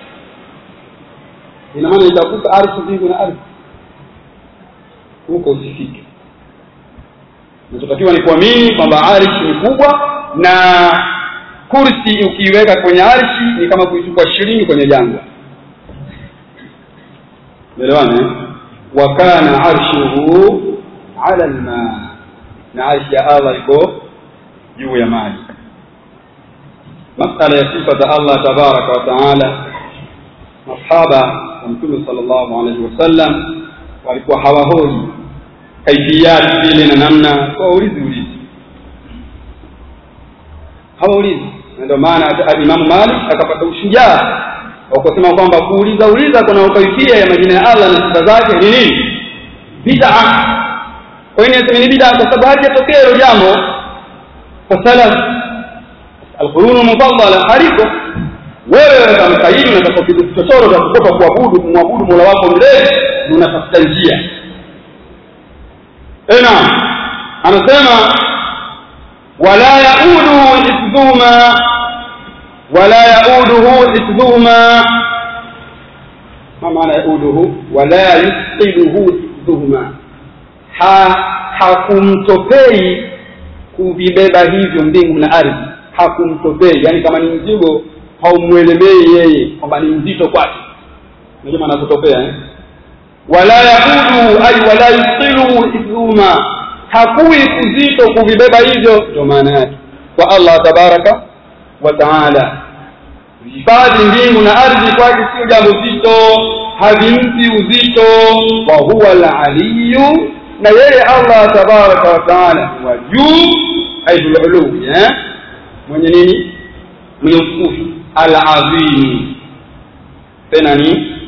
Ina maana itakuta arshi mbingu na ardhi huko usifike. Tunatakiwa ni kuamini kwamba arshi ni kubwa, na kursi ukiweka kwenye arshi ni kama kuichukua shilingi kwenye jangwa. Elewana? Wa kana arshuhu ala al-ma, na arshi ya Allah iko juu ya maji. Masala ya sifa za Allah tabaraka wa taala, masahaba wa Mtume sallallahu alaihi wasallam walikuwa hawahoji kaifiyati zile na namna, kwa ulizi hawaulizi. Ndio maana Imam Malik akapata ushujaa wa kusema kwamba kuuliza kuna kaifia ya majina ya Allah na sifa zake ni nini, bid'a. Kwa nini nasema ni bid'a? Kwa sababu hajatokea hilo jambo kwa salaf al-qurun mufaddala. Hariko wewe kama kaidi unataka kichochoro cha kukopa kumwabudu Mola wako mlezi, unatafuta njia. Anasema wala yauduhu hifdhuhuma. Ma maana yauduhu? Wala yusqiluhu hifdhuhuma, hakumtopei kuvibeba hivyo mbingu na ardhi. Hakumtopei, yani kama ni mzigo haumwelemei yeye kwamba ni mzito kwake. Ndio maana kutopea wala yaudu ay wala yusilu hifdhuma, hakui kuzito kuvibeba hivyo. Ndio maana yake kwa Allah tabaraka wa taala hifadhi mbingu na ardhi kwake sio jambo zito, havimpi uzito. Wa huwa al-aliyyu, na yeye Allah tabaraka wa taala wa juu aidul ulu, mwenye nini, mwenye utukufu, al-azim, tena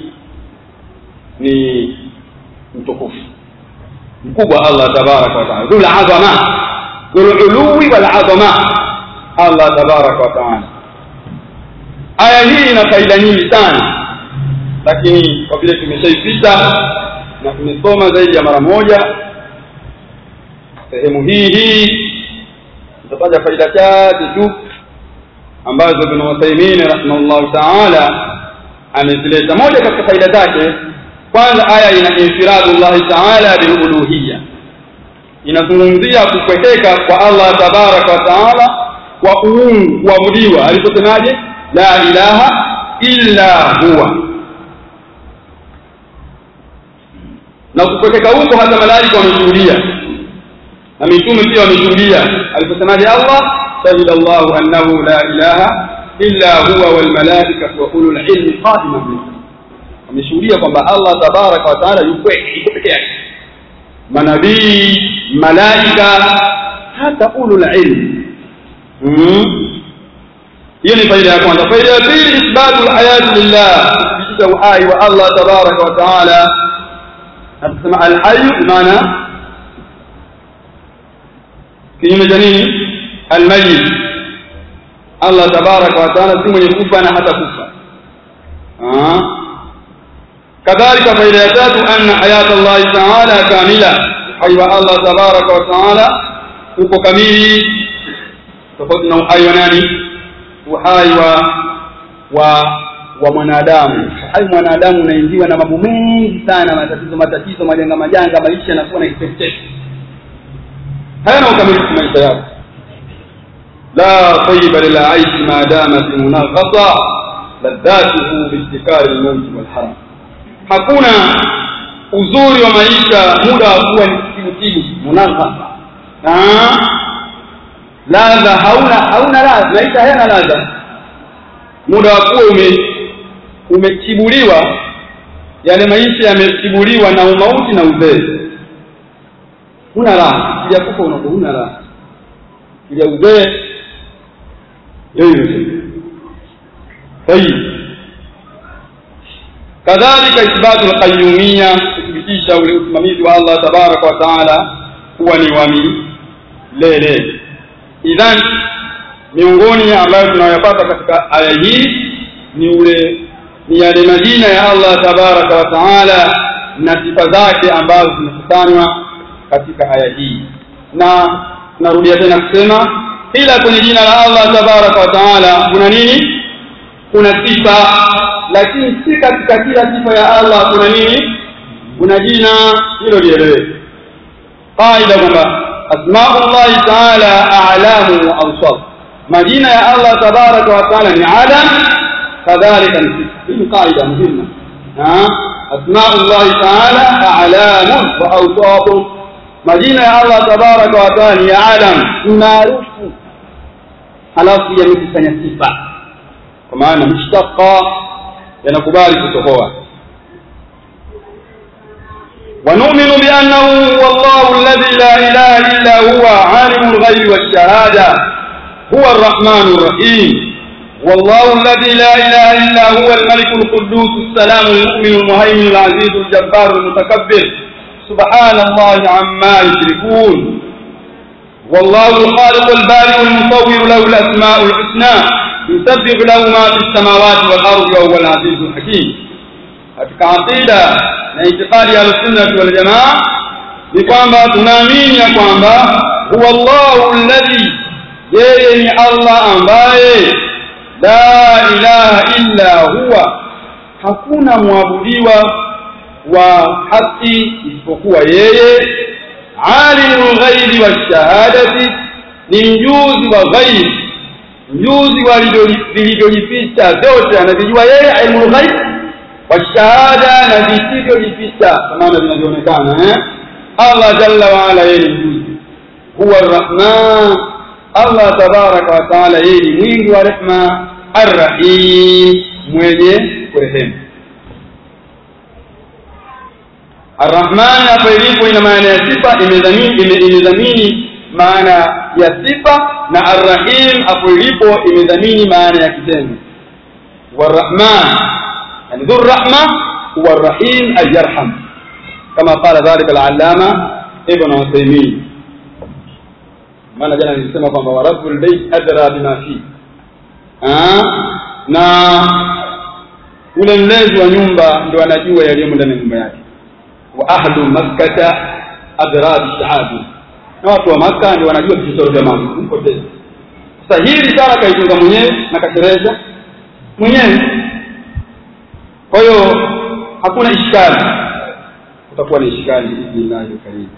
ni mtukufu mkubwa Allah tabaraka wa taala, dhul azama, dhul uluwi wal azama, Allah tabaraka wa taala. Aya hii ina faida nyingi sana, lakini kwa vile tumeshaipita na tumesoma zaidi ya mara moja sehemu hii tutataja faida chache tu ambazo Ibn Uthaymeen rahimahullah ta'ala amezileta. Moja katika faida zake, kwanza aya ina infiradullahi ta'ala bil uluhiyya, inazungumzia kupwekeka kwa Allah tabaraka wa taala kwa uungu, kuabudiwa. Aliposemaje? La ilaha illa huwa, na kupekeka huko hata malaika wameshuhudia na mitume pia wameshuhudia. Aliposemaje Allah, shahidallahu annahu la ilaha illa huwa wal malaikatu wa ulul ilmi qa'iman bil qist. Wameshuhudia kwamba Allah tabaraka wa taala yuko peke yake, manabii, malaika, hata ulul ilmi. Hiyo ni faida ya kwanza. Faida ya pili, ithbatul hayati lillah, kuthibitisha uhai wa Allah tabaraka wa taala. Tunasema al-hayy maana kinyume cha nini? Al-mayyit. Allah tabaraka wa taala si mwenye kufa na hata kufa. Kadhalika faida ya tatu, anna hayat Allah taala kamila, uhai wa Allah tabaraka wa taala uko kamili, tofauti na uhai wa nani? Uhai wa mwanadamu. Uhai mwanadamu unaingiwa na mambo mengi sana, matatizo, majanga, maisha yanakuwa na kichefuchefu, hayana ukamilifu maisha yako. La tayyiba lil aishi ma dama fi munaqata ladatuhu bi istikari al-maut wal haram. Hakuna uzuri wa maisha muda wa kuwa ni kitibu munaqata, ladha hauna ladha, maisha hayana ladha. Muda wa kuwa umekibuliwa, yale maisha yamekibuliwa na umauti na uzee, huna raha. Kija kufa unakuwa huna raha, kija uzee yoyote. Kadhalika ithbatul qayyumiyya, kuthibitisha ule usimamizi wa Allah tabaraka wa taala kuwa ni wa milele. Idhan, miongoni ambayo tunayopata katika aya hii ni yale majina ya Allah tabaraka wa taala na sifa zake ambazo zimekusanywa katika aya hii. Na narudia tena kusema, ila kwenye jina la Allah tabaraka wa taala kuna nini? Kuna sifa, lakini si katika kila sifa ya Allah kuna nini? Kuna jina. Hilo lieleweke. Qaida kwamba asma'ullah ta'ala a'lamu wa awsaf, majina ya Allah tabaraka wa taala ni alam, kadhalika ni sifa. Hii qaida muhimu. Asma'ullah ta'ala a'lamu wa awsaf, majina ya Allah tabaraka wa taala ni alam, maarufu, halafu yamekusanya sifa, kwa maana mushtaqa, yanakubali kutohoa. ونؤمن بأنه هو الله الذي لا إله إلا هو عالم الغيب والشهادة، هو الرحمن الرحيم. والله الذي لا إله إلا هو الملك القدوس السلام المؤمن المهيمن العزيز الجبار المتكبر، سبحان الله عما يشركون. والله الخالق البارئ المصور، له الأسماء الحسنى، يسبح له ما في السماوات والأرض وهو العزيز الحكيم. Katika aqida na itikadi ya Ahlusunnah wal Jamaa ni kwamba tunaamini ya kwamba huwa Allahu alladhi, yeye ni Allah ambaye la ilaha illa huwa, hakuna muabudiwa wa haki isipokuwa yeye. Alimul ghaibi washahadati, ni mjuzi wa ghaib, mjuzi wa vilivyojificha vyote anavijua yeye. Ilmul ghaib washahada, na visivyojificha kama vinavyoonekana. Allah jalla wa ala yeye ni mjuzi. Huwa arrahman, Allah tabaraka wa taala yeye ni mwingi wa rehema, arrahim, mwenye kurehemu. Arrahman hapa ilipo ina maana ya sifa, imedhamini maana ya sifa, na arrahim hapo ilipo imedhamini maana ya kitendo. Warrahman yani dhu rahma, huwa arrahim ay yarham, kama qala dhalika al-allama ibn Uthaymeen. Maana jana nilisema kwamba wa rabbul bayt adra bima fi, na ule mlezi wa nyumba ndio anajua yaliyomo ndani ya nyumba yake. Wa ahlu makkah adra bi-sha'abi, na watu wa Makkah ndio wanajua vitu vya mambo huko tena. Sasa hili sana kaitunga mwenyewe na kashereza mwenyewe, kwa hiyo hakuna ishkali. Kutakuwa ni ishkali billahi karim.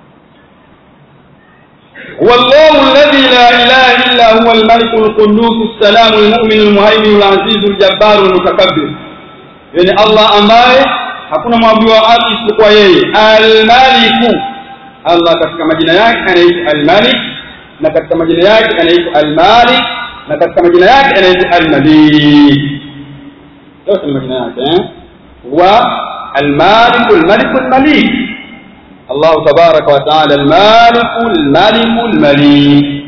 والله الذي لا إله إلا هو الملك القدوس السلام المؤمن المهيمن العزيز الجبار المتكبر. يعني الله ambaye hakuna mwabudu wa haki isipokuwa yeye. Al-Malik, Allah katika majina yake anaitwa Al-Malik, na katika majina yake anaitwa Al-Malik, na katika majina yake anaitwa Al-Malik. yote ni majina yake wa al-Malik al-Malik al-Malik. Allah tabaraka wa taala al-Malik al-Malik al-Malik.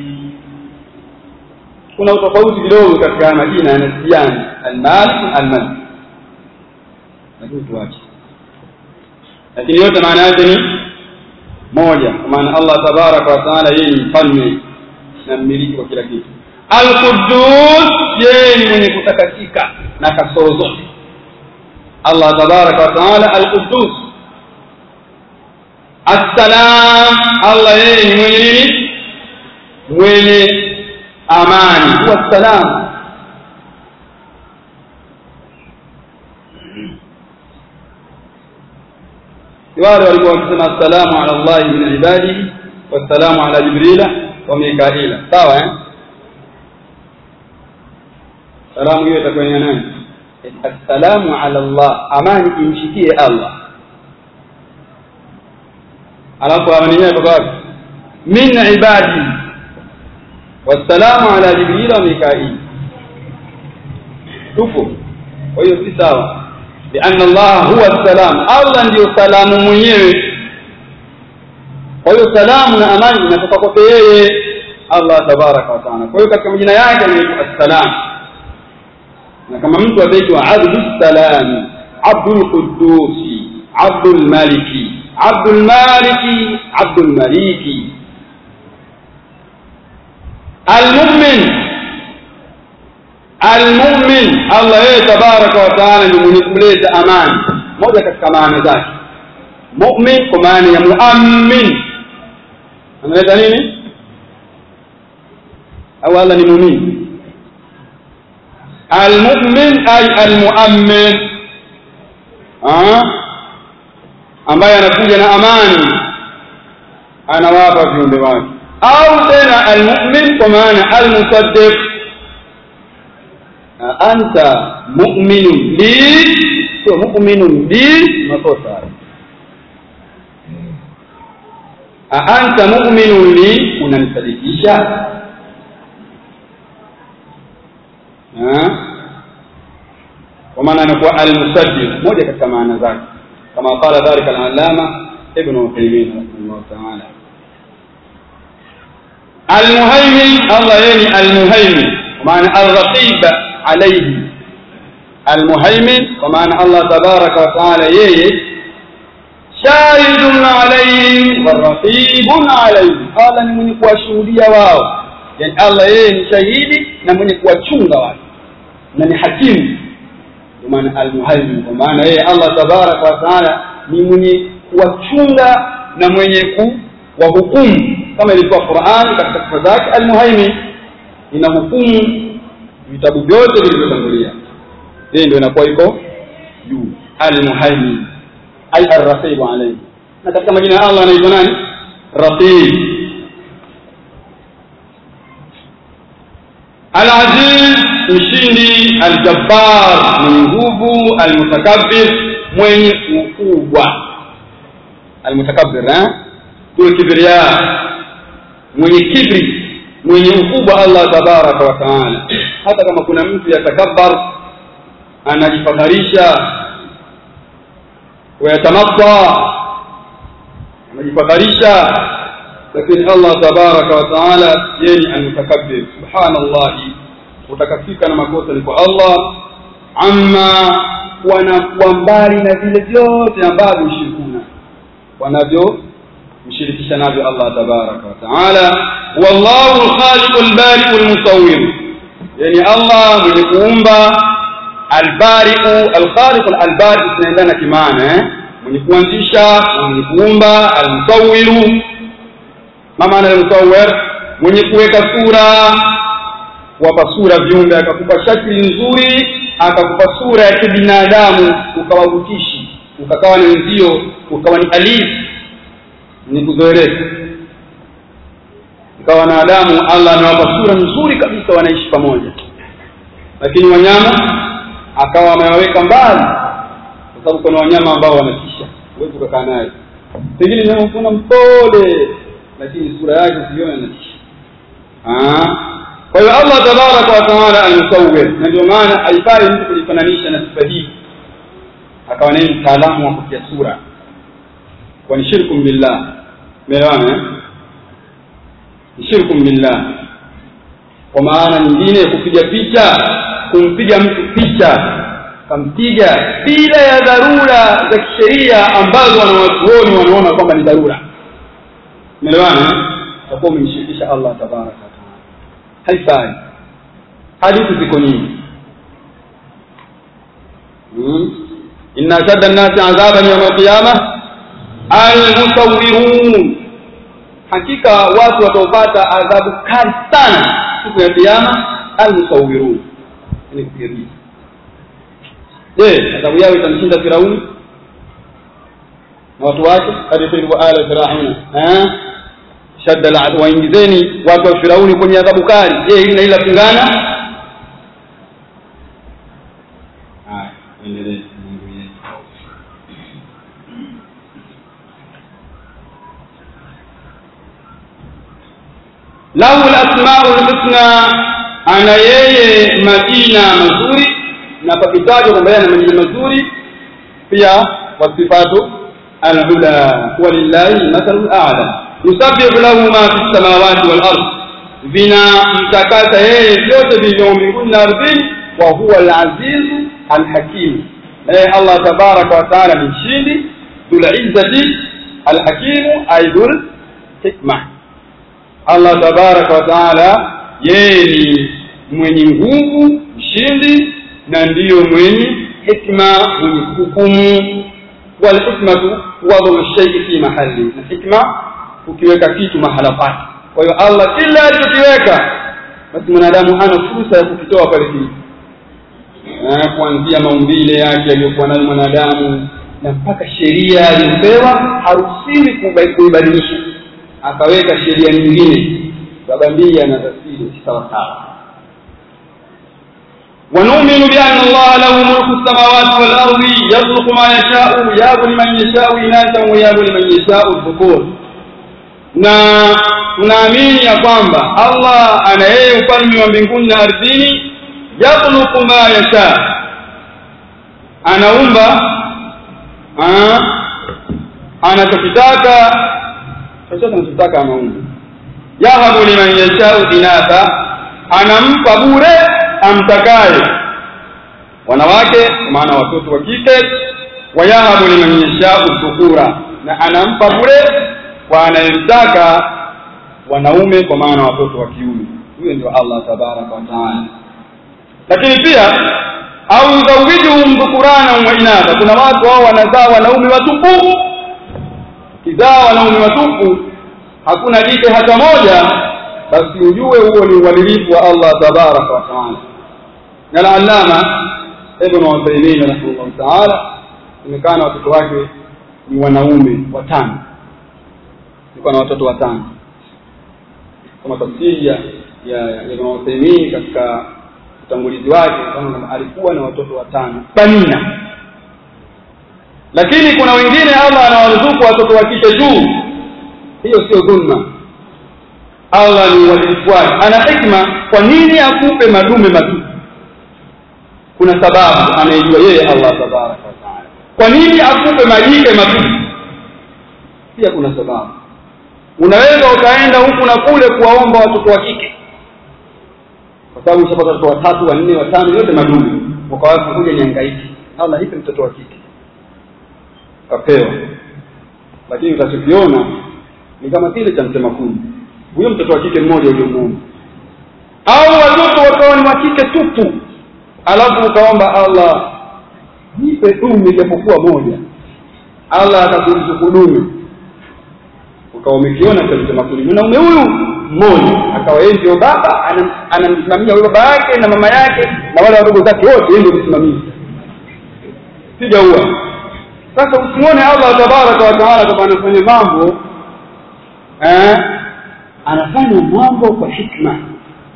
Kuna utofauti kidogo katika majina yanasiana al-Malik al-Malik, lakini tuache, lakini yote maana yake ni moja, kwa maana Allah tabaraka wa taala yeye ni mfalme na mmiliki wa kila kitu. Al-Quddus, yeye ni mwenye kutakasika na kasoro zote. Allah tabaraka wa taala al-Quddus. As-Salam, Allah yeye ni mwenye nini? Mwenye amani. Huwa salam. wale walikuwa wakisema assalamu ala Allah min ibadihi wassalamu ala Jibrila wa Mikaila, sawa salamu hiyo itakuwa ni nani? Assalamu ala Allah, amani imshikie Allah. alafu amani yake kwa min ibadi wassalamu ala Jibrila wa Mikaila. tupo kwa hiyo si sawa, لأن الله هو السلام. الله ndio salamu mwenyewe. kwa hiyo salamu na amani inatoka kwa yeye Allah tabaraka wa taala. kwa hiyo katika majina yake ni as-salam. na kama mtu ataitwa Abdus Salam, Abdul Quddus, Abdul Maliki, Abdul Maliki, Abdul Maliki. Al-Mu'min, Al-Mu'min, Allah yeye tabaraka wa taala ni mwenye kuleta amani. moja katika maana zake mu'min kwa maana ya muammin, analeta nini? au Allah ni mu'min. Al-Mu'min ay al-muammin, ambaye anakuja na amani, anawapa viumbe wake. au tena al-Mu'min kwa maana al-musaddiq, anta mu'minun li, sio mu'minun li makosa. anta mu'minun li, unanisadikisha. kwa maana anakuwa al-musaddiq, moja katika maana zake, kama qala dhalika al-allama ibn Uthaymeen rahimahullah ta'ala. Al-Muhaymin, Allah yeye al-Muhaymin kwa maana al-Raqib alayhi. Al-Muhaymin kwa maana Allah tabaraka wa taala yeye shahidun alayhi waraqibun alayhi, Allah ni mwenye kuwashuhudia wao. yani Allah yeye ni shahidi na mwenye kuwachunga wao na ni hakimu. kwa maana al-Muhaymin kwa maana yeye Allah tabaraka wa taala ni mwenye kuwachunga na mwenye kuwahukumu, kama ilikuwa Qur'an katika sifa zake. Al-Muhaymin inahukumu vitabu vyote vilivyotangulia, yeye ndio inakuwa iko juu. Al-Muhaymin ay ar-Raqib alayhi. na katika majina ya Allah anaitwa nani? Raqib. Al-Aziz, mshindi. Al-Jabbar, mwenye nguvu. Al-Mutakabbir, mwenye ukubwa. Al-Mutakabbir kwa kibriya, mwenye kibri, mwenye ukubwa Allah tabaraka wa taala. hata kama kuna mtu yatakabbar, anajifakharisha ويتمطى, anajifakharisha, lakini Allah tabaraka wa taala yeye al-mutakabbir. subhanallah, utakafika na makosa ni kwa Allah. amma wanakuwa mbali na vile vyote ambavyo ushirikuna wanavyo mshirikisha navyo Allah tabaraka wa taala. wallahu al-khaliq al-bari' al-musawwir, yani Allah mwenye kuumba. Al-Bari'u, al-Khaliq, al-Bari' zinaendana kimaana mwenye kuanzisha, mwenye kuumba. Al-Musawwiru, maana al-Musawwir mwenye kuweka sura, kuwapa sura viumbe, akakupa shakli nzuri, akakupa sura ya kibinadamu, ukawavutishi, ukakawa ni nzio, ukawa ni alif, ni kuzoeleka, ukawa na Adamu. Allah amewapa sura nzuri kabisa, wanaishi pamoja. lakini wanyama akawa amewaweka mbali, sababu kuna wanyama ambao wanatisha, huwezi kukaa naye. Pengine nyama kuna mpole lakini sura yake usione inatisha. Kwa hiyo Allah tabaraka wa taala al-musawwir, na ndio maana haifai mtu kujifananisha na sifa hii akawa ni mtaalamu wa kutia sura, kwa ni shirku billah. Umeelewana? Ni shirku billah. Kwa maana nyingine kupiga picha, kumpiga mtu picha kampiga bila ya dharura za kisheria ambazo wanawachuoni wanaona kwamba ni dharura. Umeelewana? Kwa umemshirikisha Allah tabaraka wa taala. Haifai. Hadithi ziko nyingi. Inna shadda an-nasi 'adhaban yawm al-qiyamah al-musawwirun. Hakika watu watapata adhabu kali sana siku ya kiyama, al-musawwirun. Ni kufikiria. Adhabu yao itamshinda Firauni na watu wake, hadithi wa ala Firauna. Shadda al-'adab, waingizeni watu wa Firauni kwenye adhabu kali. Hili na ila pingana. Endelee. Lahu al-asma'ul husna, ana yeye majina mazuri, na pakitajwa kwamba yana majina mazuri pia, wasifatu al-ula, walillahi mathalul a'la. Yusabbihu lahu ma fis samawati wal ardh, vina mtakasa yeye vyote vilivyo mbinguni na ardhini, wa huwa al-aziz al-hakim. Allah tabaraka wa taala ni mshindi, dhul izzati al-hakim, aidul hikma. Allah tabaraka wa taala yeye ni mwenye nguvu, mshindi, na ndiyo mwenye hikma, mwenye hukumu. Wal hikmatu wad'u shay'i fi mahalli, na hikma ukiweka kitu mahala pake. Kwa hiyo Allah kila alichokiweka basi mwanadamu hana fursa ya kukitoa pale chini. Kuanzia maumbile yake aliyokuwa nayo mwanadamu na mpaka sheria aliyopewa, haruhusiwi kuibadilisha akaweka sheria nyingine babambia na tafsiri sawa sawa. ونؤمن بأن الله له ملك السماوات والأرض يخلق ما يشاء يهب لمن يشاء إناثا ويهب لمن يشاء الذكور. Na tunaamini ya kwamba Allah ana yeye ufalme wa mbinguni na ardhini, yakhluqu ma yasha, anaumba anachotaka, chochote anachotaka anaumba. Yahabu liman yashau inatha, anampa bure amtakaye wanawake, maana watoto wa kike. Wa yahabu liman yashau dhukura, na anampa bure kwa anayemtaka wanaume, kwa maana watoto wa kiume. Huyo ndio Allah tabaraka wa taala. Lakini pia au zawijuhum dhukurana wa inatha, kuna watu wao wanazaa wanaume watupu. Kizaa wanaume watupu hakuna jike hata moja, basi ujue huo ni uadilifu wa Allah tabaraka wa taala. Na al-Allama Ibn Uthaymeen rahimahullah taala imekana watoto wake ni wanaume watano, alikuwa na watoto watano, kama tafsiri ya Ibn Uthaymeen katika utangulizi wake kama alikuwa na watoto watano banina. Lakini kuna wengine Allah anawaruzuku watoto wa kike juu, hiyo sio dhulma. Allah ni uadilifu wake, ana hikma. Kwa nini akupe madume matupu? Kuna sababu anayejua yeye Allah tabaraka wa taala. Kwa nini akupe majike matupu? Pia kuna sababu. Unaweza ukaenda huku na kule kuwaomba watoto wa kike, kwa sababu ushapata watoto watatu, wanne, watano, yote madume, ukawaza kuja nihangaike, Allah hivi mtoto wa kike kapewa. Lakini utachokiona ni kama kile cha mtema kuni, huyo mtoto wa kike mmoja uliyomuona, au watoto wakawa ni wa kike tupu, alafu ukaomba Allah nipe dume japokuwa moja, Allah atakuruzuku dume, ukawa umekiona cha mtema kuni mwanaume huyu mmoja, akawa yeye ndio baba, anamsimamia huyo baba yake na mama yake na wale wadogo zake wote, yeye ndio msimamizi, sijaua. Sasa usimuone Allah tabaraka wa taala kama anafanya mambo anafanya mambo kwa hikma.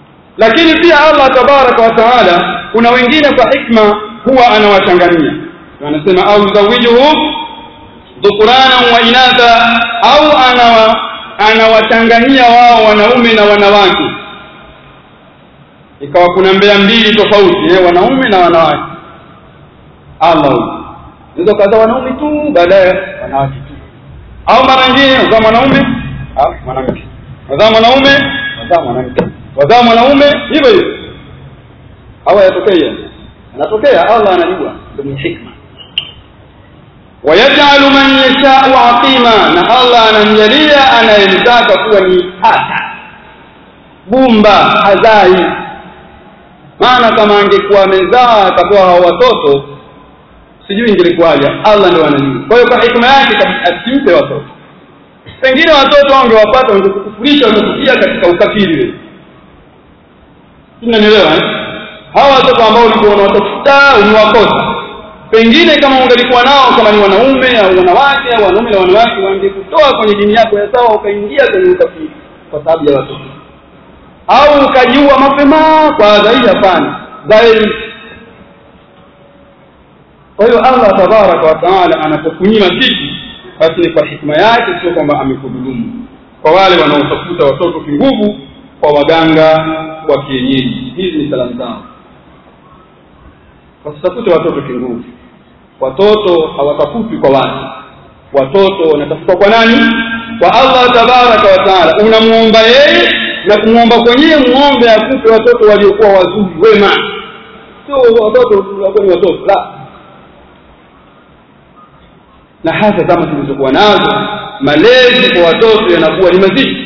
Lakini pia Allah tabaraka wa taala kuna wengine kwa hikma huwa anawachangania. wanasema au zawijuhu dhukurana wa inatha, au anawachanganyia wao wanaume na wanawake, ikawa kuna mbea mbili tofauti, wanaume na wanawake. Allah ndio kaza wanaume tu, baadaye wanawake tu, au mara nyingine wazaa mwanaume au mwanamke, wazaa mwanaume wazaa mwanamke, wazaa mwanaume, hivyo hivyo. Hawa yatokea, anatokea, Allah anajua, ndio hikma. Wayaj'alu man yasha'u 'aqima, na Allah anamjalia anayemtaka kuwa ni hata bumba, hazai. Maana kama angekuwa amezaa akatoa hao watoto, sijui ingelikuwaje. Allah ndio anajua. Kwa hiyo kwa hikma yake asimpe watoto. Pengine watoto wangewapata wangekufurisha, wangekutia katika ukafiri wewe. Unanielewa? Hawa watoto ambao ulikuwa unawatafuta umewakosa. Pengine kama ungelikuwa nao, kama ni wanaume au wanawake au wanaume na wanawake, wangekutoa kwenye dini yako ya sawa ukaingia kwenye ukafiri kwa sababu ya watoto. Au ukajiua mapema kwa dhaidi, hapana, dhaidi. Kwa hiyo Allah tabaraka wa taala anapokunyima kitu, basi ni kwa hikma yake, sio kwamba amekudhulumu. Kwa wale wanaotafuta watoto kinguvu kwa waganga wa kienyeji, hizi ni salamu zao. Wasitafute watoto kinguvu. Watoto hawatafutwi kwa watu, watoto wanatafutwa kwa nani? Kwa Allah tabaraka wa taala. Unamuomba yeye, na kumuomba kwenyewe muombe akupe watoto waliokuwa wazuri wema, sio watoto ni watoto la. Na hasa kama tulizokuwa nazo, malezi kwa watoto yanakuwa ni mazito.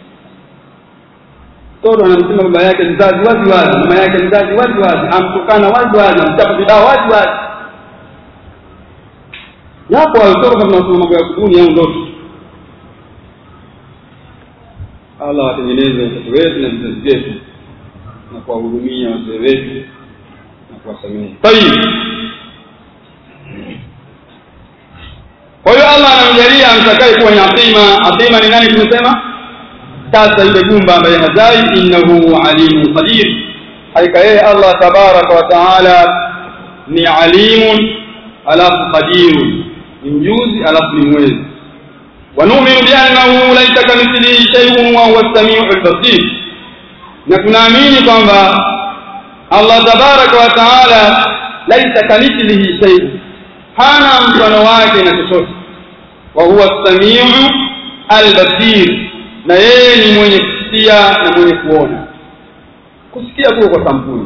Mtoto anamsema baba yake mzazi wazi wazi, mama yake mzazi wazi wazi, amtukana wazi wazi, amchapa bidhaa wazi wazi. Yapo watoto kama tunasoma mambo ya kuduni au ndoto. Allah atengeneze watoto wetu na vizazi vyetu, na kuwahurumia wazee wetu na kuwasamehe. Tayeb. Kwa hiyo Allah anamjalia amtakaye kuwa ni atima. Atima ni nani tumesema? Sasa ile gumba ambaye hazai, innahu alimun qadir. Hakika yeye Allah tabaraka wa taala ni alimun alafu qadirun, ni mjuzi alafu ni mwezi. Wa nu'minu bi annahu laysa kamithlihi shay'un wa huwa as-sami'ul basir. Na tunaamini kwamba Allah tabaraka wa taala laysa kamithlihi shay'un, hana mfano wake na chochote. Wa huwa as-sami'u al-basir, na yeye ni mwenye kusikia na mwenye kuona. Kusikia kwa sampuli,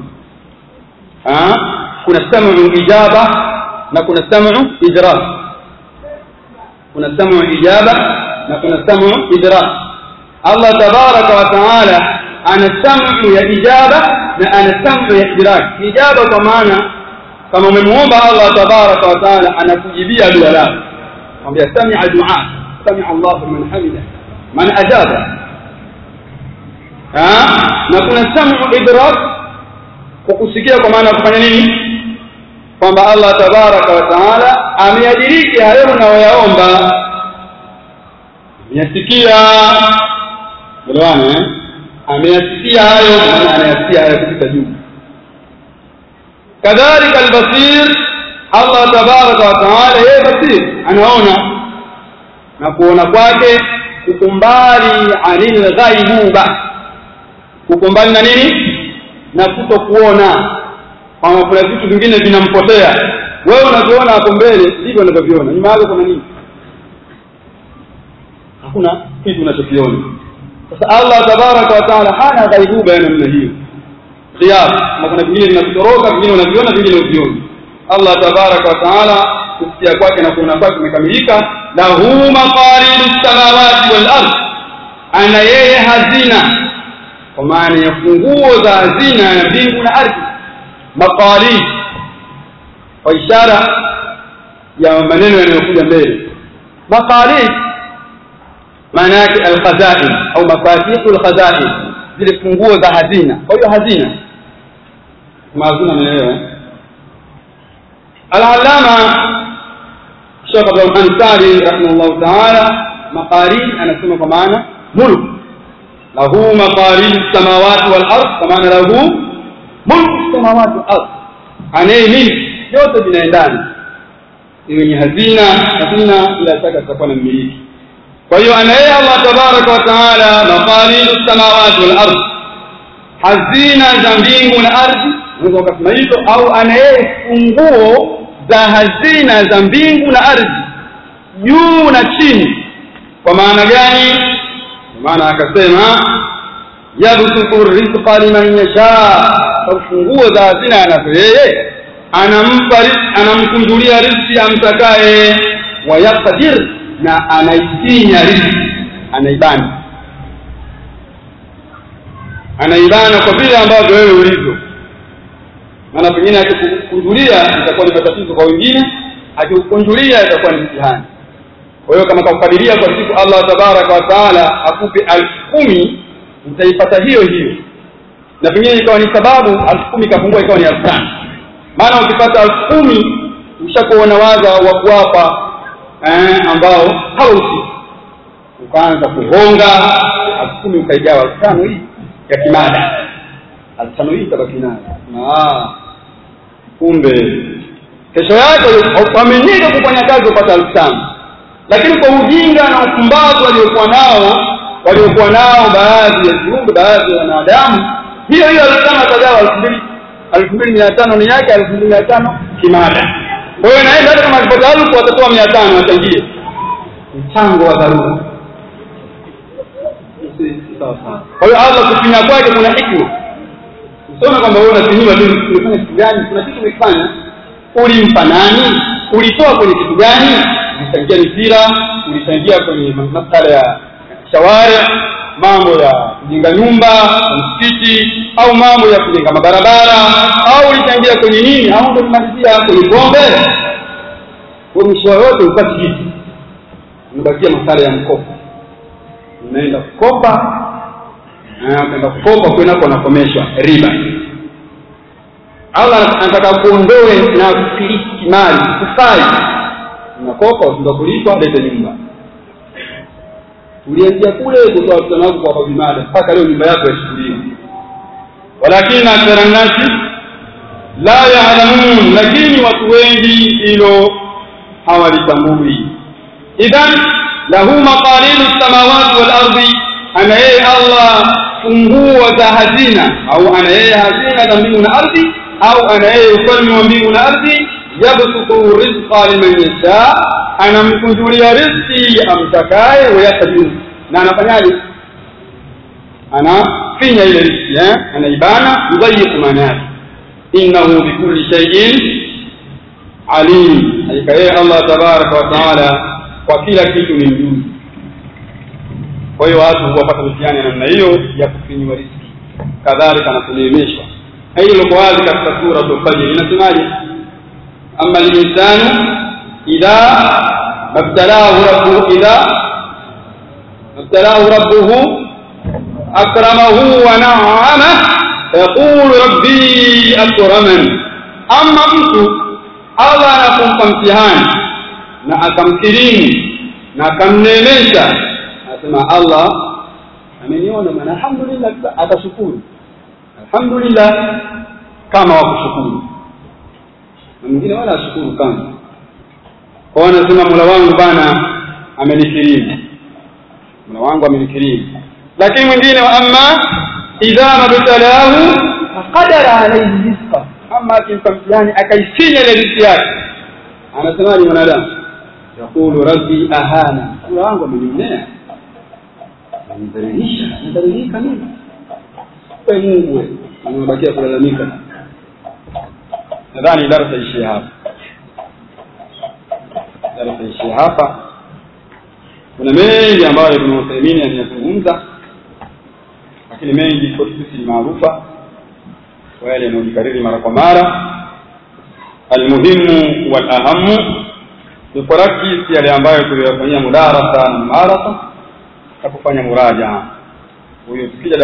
kuna sam'u ijaba na kuna sam'u idrak. Kuna sam'u ijaba na kuna sam'u idrak. Allah tabaraka wa taala ana sam'u ya ijaba na ana sam'u ya idrak. Ijaba kwa maana kama umemuomba Allah tabaraka wa taala anakujibia dua lako, kwambia sami'a du'a, sami'a Allahu liman hamida, man ajaba. Na kuna sam'u idrak, kwa kusikia kwa maana kufanya nini? Kwamba Allah tabaraka wa taala ameadiriki hayo unayoyaomba, yasikia. Bwana ameyasikia hayo, maana anayasikia hayo kutoka juu. Kadhalika al-basir, Allah tabaraka wa taala yeye basir, anaona, na kuona kwake kukumbali anil ghaibuba, kukumbali na nini? Na kutokuona. Kama kuna vitu vingine vinampotea, wewe unaviona hapo mbele, ndivyo unavyoviona. Nyuma yako kuna nini? Hakuna kitu unachokiona. Sasa Allah tabaraka wa taala hana ghaibuba ya namna hiyo. Qiyas, kama kuna vingine vinatoroka, vingine unaviona, vingine uvioni. Allah tabaraka wa taala kusikia kwake na kuona kwake kumekamilika. Lahu maqalidus samawati wal ardh, ana yeye hazina, kwa maana ya funguo za hazina ya mbingu na ardhi. Maqalid kwa ishara ya maneno yanayokuja mbele. Maqalid maana yake al-khazain au mafatihul khazain, zile funguo za hazina. Kwa hiyo hazina mazuna mnaelewa. Al-Allama Sheikh Abdul Ansari rahimahullah ta'ala, maqalid anasema kwa maana mulk. Lahu maqalid samawati wal ardh, kwa maana lahu mulk samawati wal ardh, anaye milki yote vinaendana. yenye hazina bila shaka tutakuwa na mmiliki. Kwa hiyo anaye Allah tabaraka wa taala maqalidus samawati wal ardh, hazina za mbingu na ardhi, unaweza kusema hivyo, au anaye funguo za hazina za mbingu na ardhi, juu na chini. Kwa maana gani? Kwa maana akasema yabsutu rizqa liman yasha, funguo za hazina anazo yeye, anamkunjulia riziki amtakaye, wa yaqdir, na anaitinya riziki, anaibana kwa vile ambavyo wewe ulivyo. Maana pengine akikukunjulia itakuwa ni matatizo kwa wengine, akikukunjulia itakuwa ni mtihani. Kwa hiyo kama kakadiria kwa siku Allah tabaraka wa taala akupe 10,000, utaipata hiyo hiyo, na pengine ikawa ni sababu 10,000 kapungua ikawa ni 5,000. Maana ukipata 10,000 ushakuona waza wa kuwapa ambao hausi, ukaanza kuhonga 10,000 ukaigawa 5,000 hii ya kimada, 5,000 hii tabaki nayo. Kumbe kesho yake wamenyeka kufanya kazi upata 5,000, lakini kwa ujinga na upumbavu waliokuwa nao baadhi ya viumbe, baadhi ya wanadamu, hiyo 5,000 atagawa 2,500 ni yake, 2,500 kimada. Kwa hiyo naenda hata kama alipata 1,000 watatoa 500 wachangie mchango wa dharura. Kwa hiyo Allah kufinya kwake kuna hikma. Usione kwamba wewe unafinywa tu unafanya kitu gani, kuna kitu umefanya, ulimpa nani, ulitoa kwenye kitu gani, ulichangia mipira, ulichangia kwenye masuala ya shawari, mambo ya kujenga nyumba, msikiti, au mambo ya kujenga mabarabara, au ulichangia kwenye nini, au ndio kumalizia kwenye pombe. Kwa mwisho wote upate kitu, unabakia masuala ya mkopo. Unaenda kukopa, unaenda kukopa kwenda nakomeshwa riba. Allah anataka kuondoe na kufiliki mali, kufai. Unakopa usinde kulipa, leta nyumba. Ulianzia kule kutoa mtana wako kwa bimada mpaka leo nyumba yako yashukuliwa. Walakini akthara nasi la ya'lamun, lakini watu wengi hilo hawalitambui. Idhan lahu maqalidus samawati wal ardi, ana yeye Allah funguo za hazina, au ana yeye hazina za mbingu na ardhi, au ana yeye ufalme wa mbingu na ardhi. Yabsutu rizqa liman yasha, anamkunjulia riziki amtakaye, wa yaqdir, na anafanyaje? Anafinya ile riziki, anaibana, yudayiqu manati. Innahu bikulli shay'in alim, hakika yeye Allah tabaraka wa taala kwa kila kitu ni mjuzi. Kwa hiyo watu huwapata mtihani namna hiyo ya kufinywa riziki, kadhalika anakuneemeshwa. Hilo liko wazi katika sura Al-Fajr, inasemaje? Amma al-insanu idha mabtalahu rabbuhu akramahu wa na'amahu yaqulu rabbi akraman. Amma mtu Allah anakumpa mtihani na akamkirimu na akamneemesha, anasema Allah ameniona, maana alhamdulillah, atashukuru alhamdulillah kama wakushukuru. Na mwingine wala ashukuru kama. Kwa anasema Mola wangu bana amenikirimu, Mola wangu amenikirimu. Lakini mwingine wa amma idha mabtalahu faqadara alayhi rizqa, amma kimtamtiani akaisinya ile riziki yake, anasema ni mwanadamu, yaqulu rabbi ahana, Mola wangu amenionea, anidhalilisha mimi. Kwa Mungu wewe unabakia kulalamika. Nadhani darasa ishia hapa. Kuna mengi ambayo Ibn Uthaymeen anayazungumza, lakini mengi kwa sisi ni maarufa kwa yale yanayojikariri mara kwa mara. Almuhimu wal ahamu ni kurakisi yale ambayo tuliyofanyia mudarasa na mumarasa na kufanya muraja. Huyo tukija